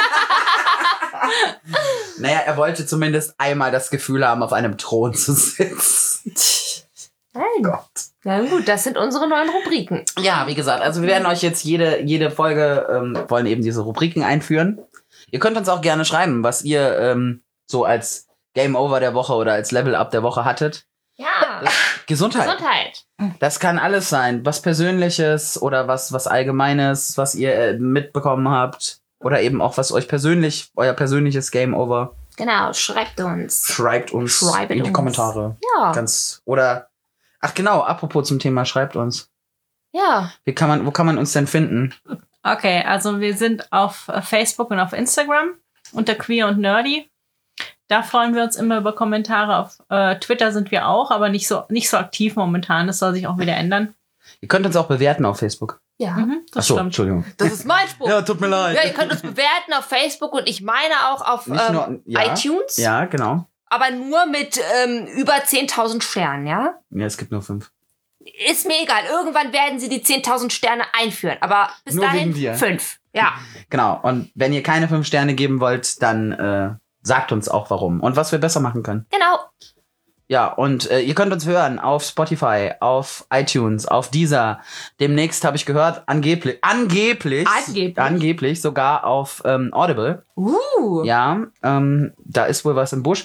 S2: Naja, er wollte zumindest einmal das Gefühl haben, auf einem Thron zu sitzen.
S1: Nein.
S2: Gott.
S1: Na gut, das sind unsere neuen Rubriken.
S2: Ja, wie gesagt, also wir werden euch jetzt jede, jede Folge, ähm, wollen eben diese Rubriken einführen. Ihr könnt uns auch gerne schreiben, was ihr ähm, so als Game Over der Woche oder als Level Up der Woche hattet.
S1: Ja.
S2: Gesundheit.
S1: Gesundheit.
S2: Das kann alles sein. Was Persönliches oder was, was Allgemeines, was ihr äh, mitbekommen habt. Oder eben auch was euch persönlich, euer persönliches Game Over.
S1: Genau, schreibt uns.
S2: Schreibt uns
S1: Schreibt
S2: in die
S1: uns.
S2: Kommentare.
S1: Ja.
S2: Ganz, oder, ach genau, apropos zum Thema, schreibt uns.
S1: Ja.
S2: Wie kann man, wo kann man uns denn finden?
S3: Okay, also wir sind auf Facebook und auf Instagram unter Queer und Nerdy. Da freuen wir uns immer über Kommentare. Auf äh, Twitter sind wir auch, aber nicht so, nicht so aktiv momentan. Das soll sich auch wieder ändern.
S2: Ihr könnt uns auch bewerten auf Facebook.
S1: Ja.
S3: Mhm, das
S2: Achso,
S3: stimmt.
S2: Entschuldigung.
S1: Das ist mein Spruch.
S2: Ja, tut mir leid.
S1: Ja, ihr könnt uns bewerten auf Facebook und ich meine auch auf
S2: Nicht
S1: ähm,
S2: nur- ja.
S1: iTunes.
S2: Ja, genau.
S1: Aber nur mit ähm, über zehntausend Sternen, ja?
S2: Ja, es gibt nur fünf.
S1: Ist mir egal. Irgendwann werden sie die zehntausend Sterne einführen. Aber bis
S2: Nur
S1: dahin
S2: wegen dir.
S1: fünf. Ja.
S2: Genau. Und wenn ihr keine fünf Sterne geben wollt, dann äh, sagt uns auch warum und was wir besser machen können.
S1: Genau.
S2: Ja, und äh, ihr könnt uns hören auf Spotify, auf iTunes, auf Deezer. Demnächst habe ich gehört, angeblich, angeblich,
S1: Angeblich.
S2: angeblich sogar auf ähm, Audible.
S1: Uh.
S2: Ja, ähm, da ist wohl was im Busch.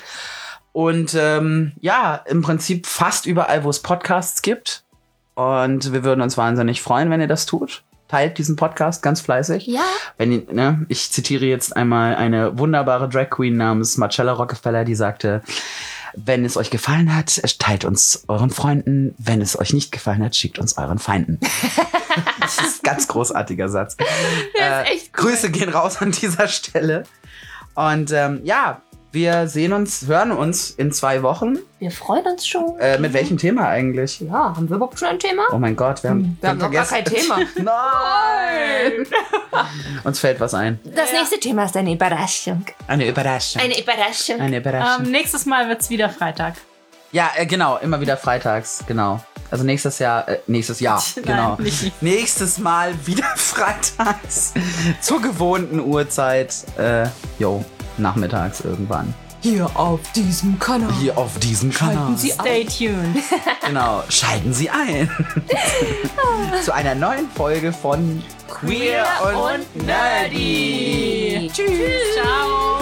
S2: Und ähm, ja, im Prinzip fast überall, wo es Podcasts gibt. Und wir würden uns wahnsinnig freuen, wenn ihr das tut. Teilt diesen Podcast ganz fleißig.
S1: Ja.
S2: Wenn ihr, ne, ich zitiere jetzt einmal eine wunderbare Drag Queen namens Marcella Rockefeller, die sagte: Wenn es euch gefallen hat, teilt uns euren Freunden. Wenn es euch nicht gefallen hat, schickt uns euren Feinden. Das ist ein ganz großartiger Satz.
S1: Der ist echt cool.
S2: Grüße gehen raus an dieser Stelle. Und ähm, ja, wir sehen uns, hören uns in zwei Wochen.
S1: Wir freuen uns schon.
S2: Äh, mit welchem Thema eigentlich?
S1: Ja, haben wir überhaupt schon ein Thema?
S2: Oh mein Gott, wir haben,
S1: Wir haben noch gar kein Thema.
S2: Nein! Uns fällt was ein.
S1: Das nächste Thema ist eine Überraschung.
S2: Eine Überraschung.
S1: Eine Überraschung.
S2: Eine Überraschung.
S3: Ähm, nächstes Mal wird's wieder Freitag.
S2: Ja, äh, genau, immer wieder freitags, genau. Also nächstes Jahr, äh, nächstes Jahr,
S3: Nein,
S2: genau.
S3: nicht.
S2: Nächstes Mal wieder freitags zur gewohnten Uhrzeit. Äh, jo, nachmittags irgendwann.
S1: Hier auf diesem Kanal.
S2: Hier auf diesem Kanal.
S1: Sie
S3: Stay tuned.
S2: Genau, schalten Sie ein. Zu einer neuen Folge von Queer und Nerdy.
S1: Tschüss.
S3: Ciao.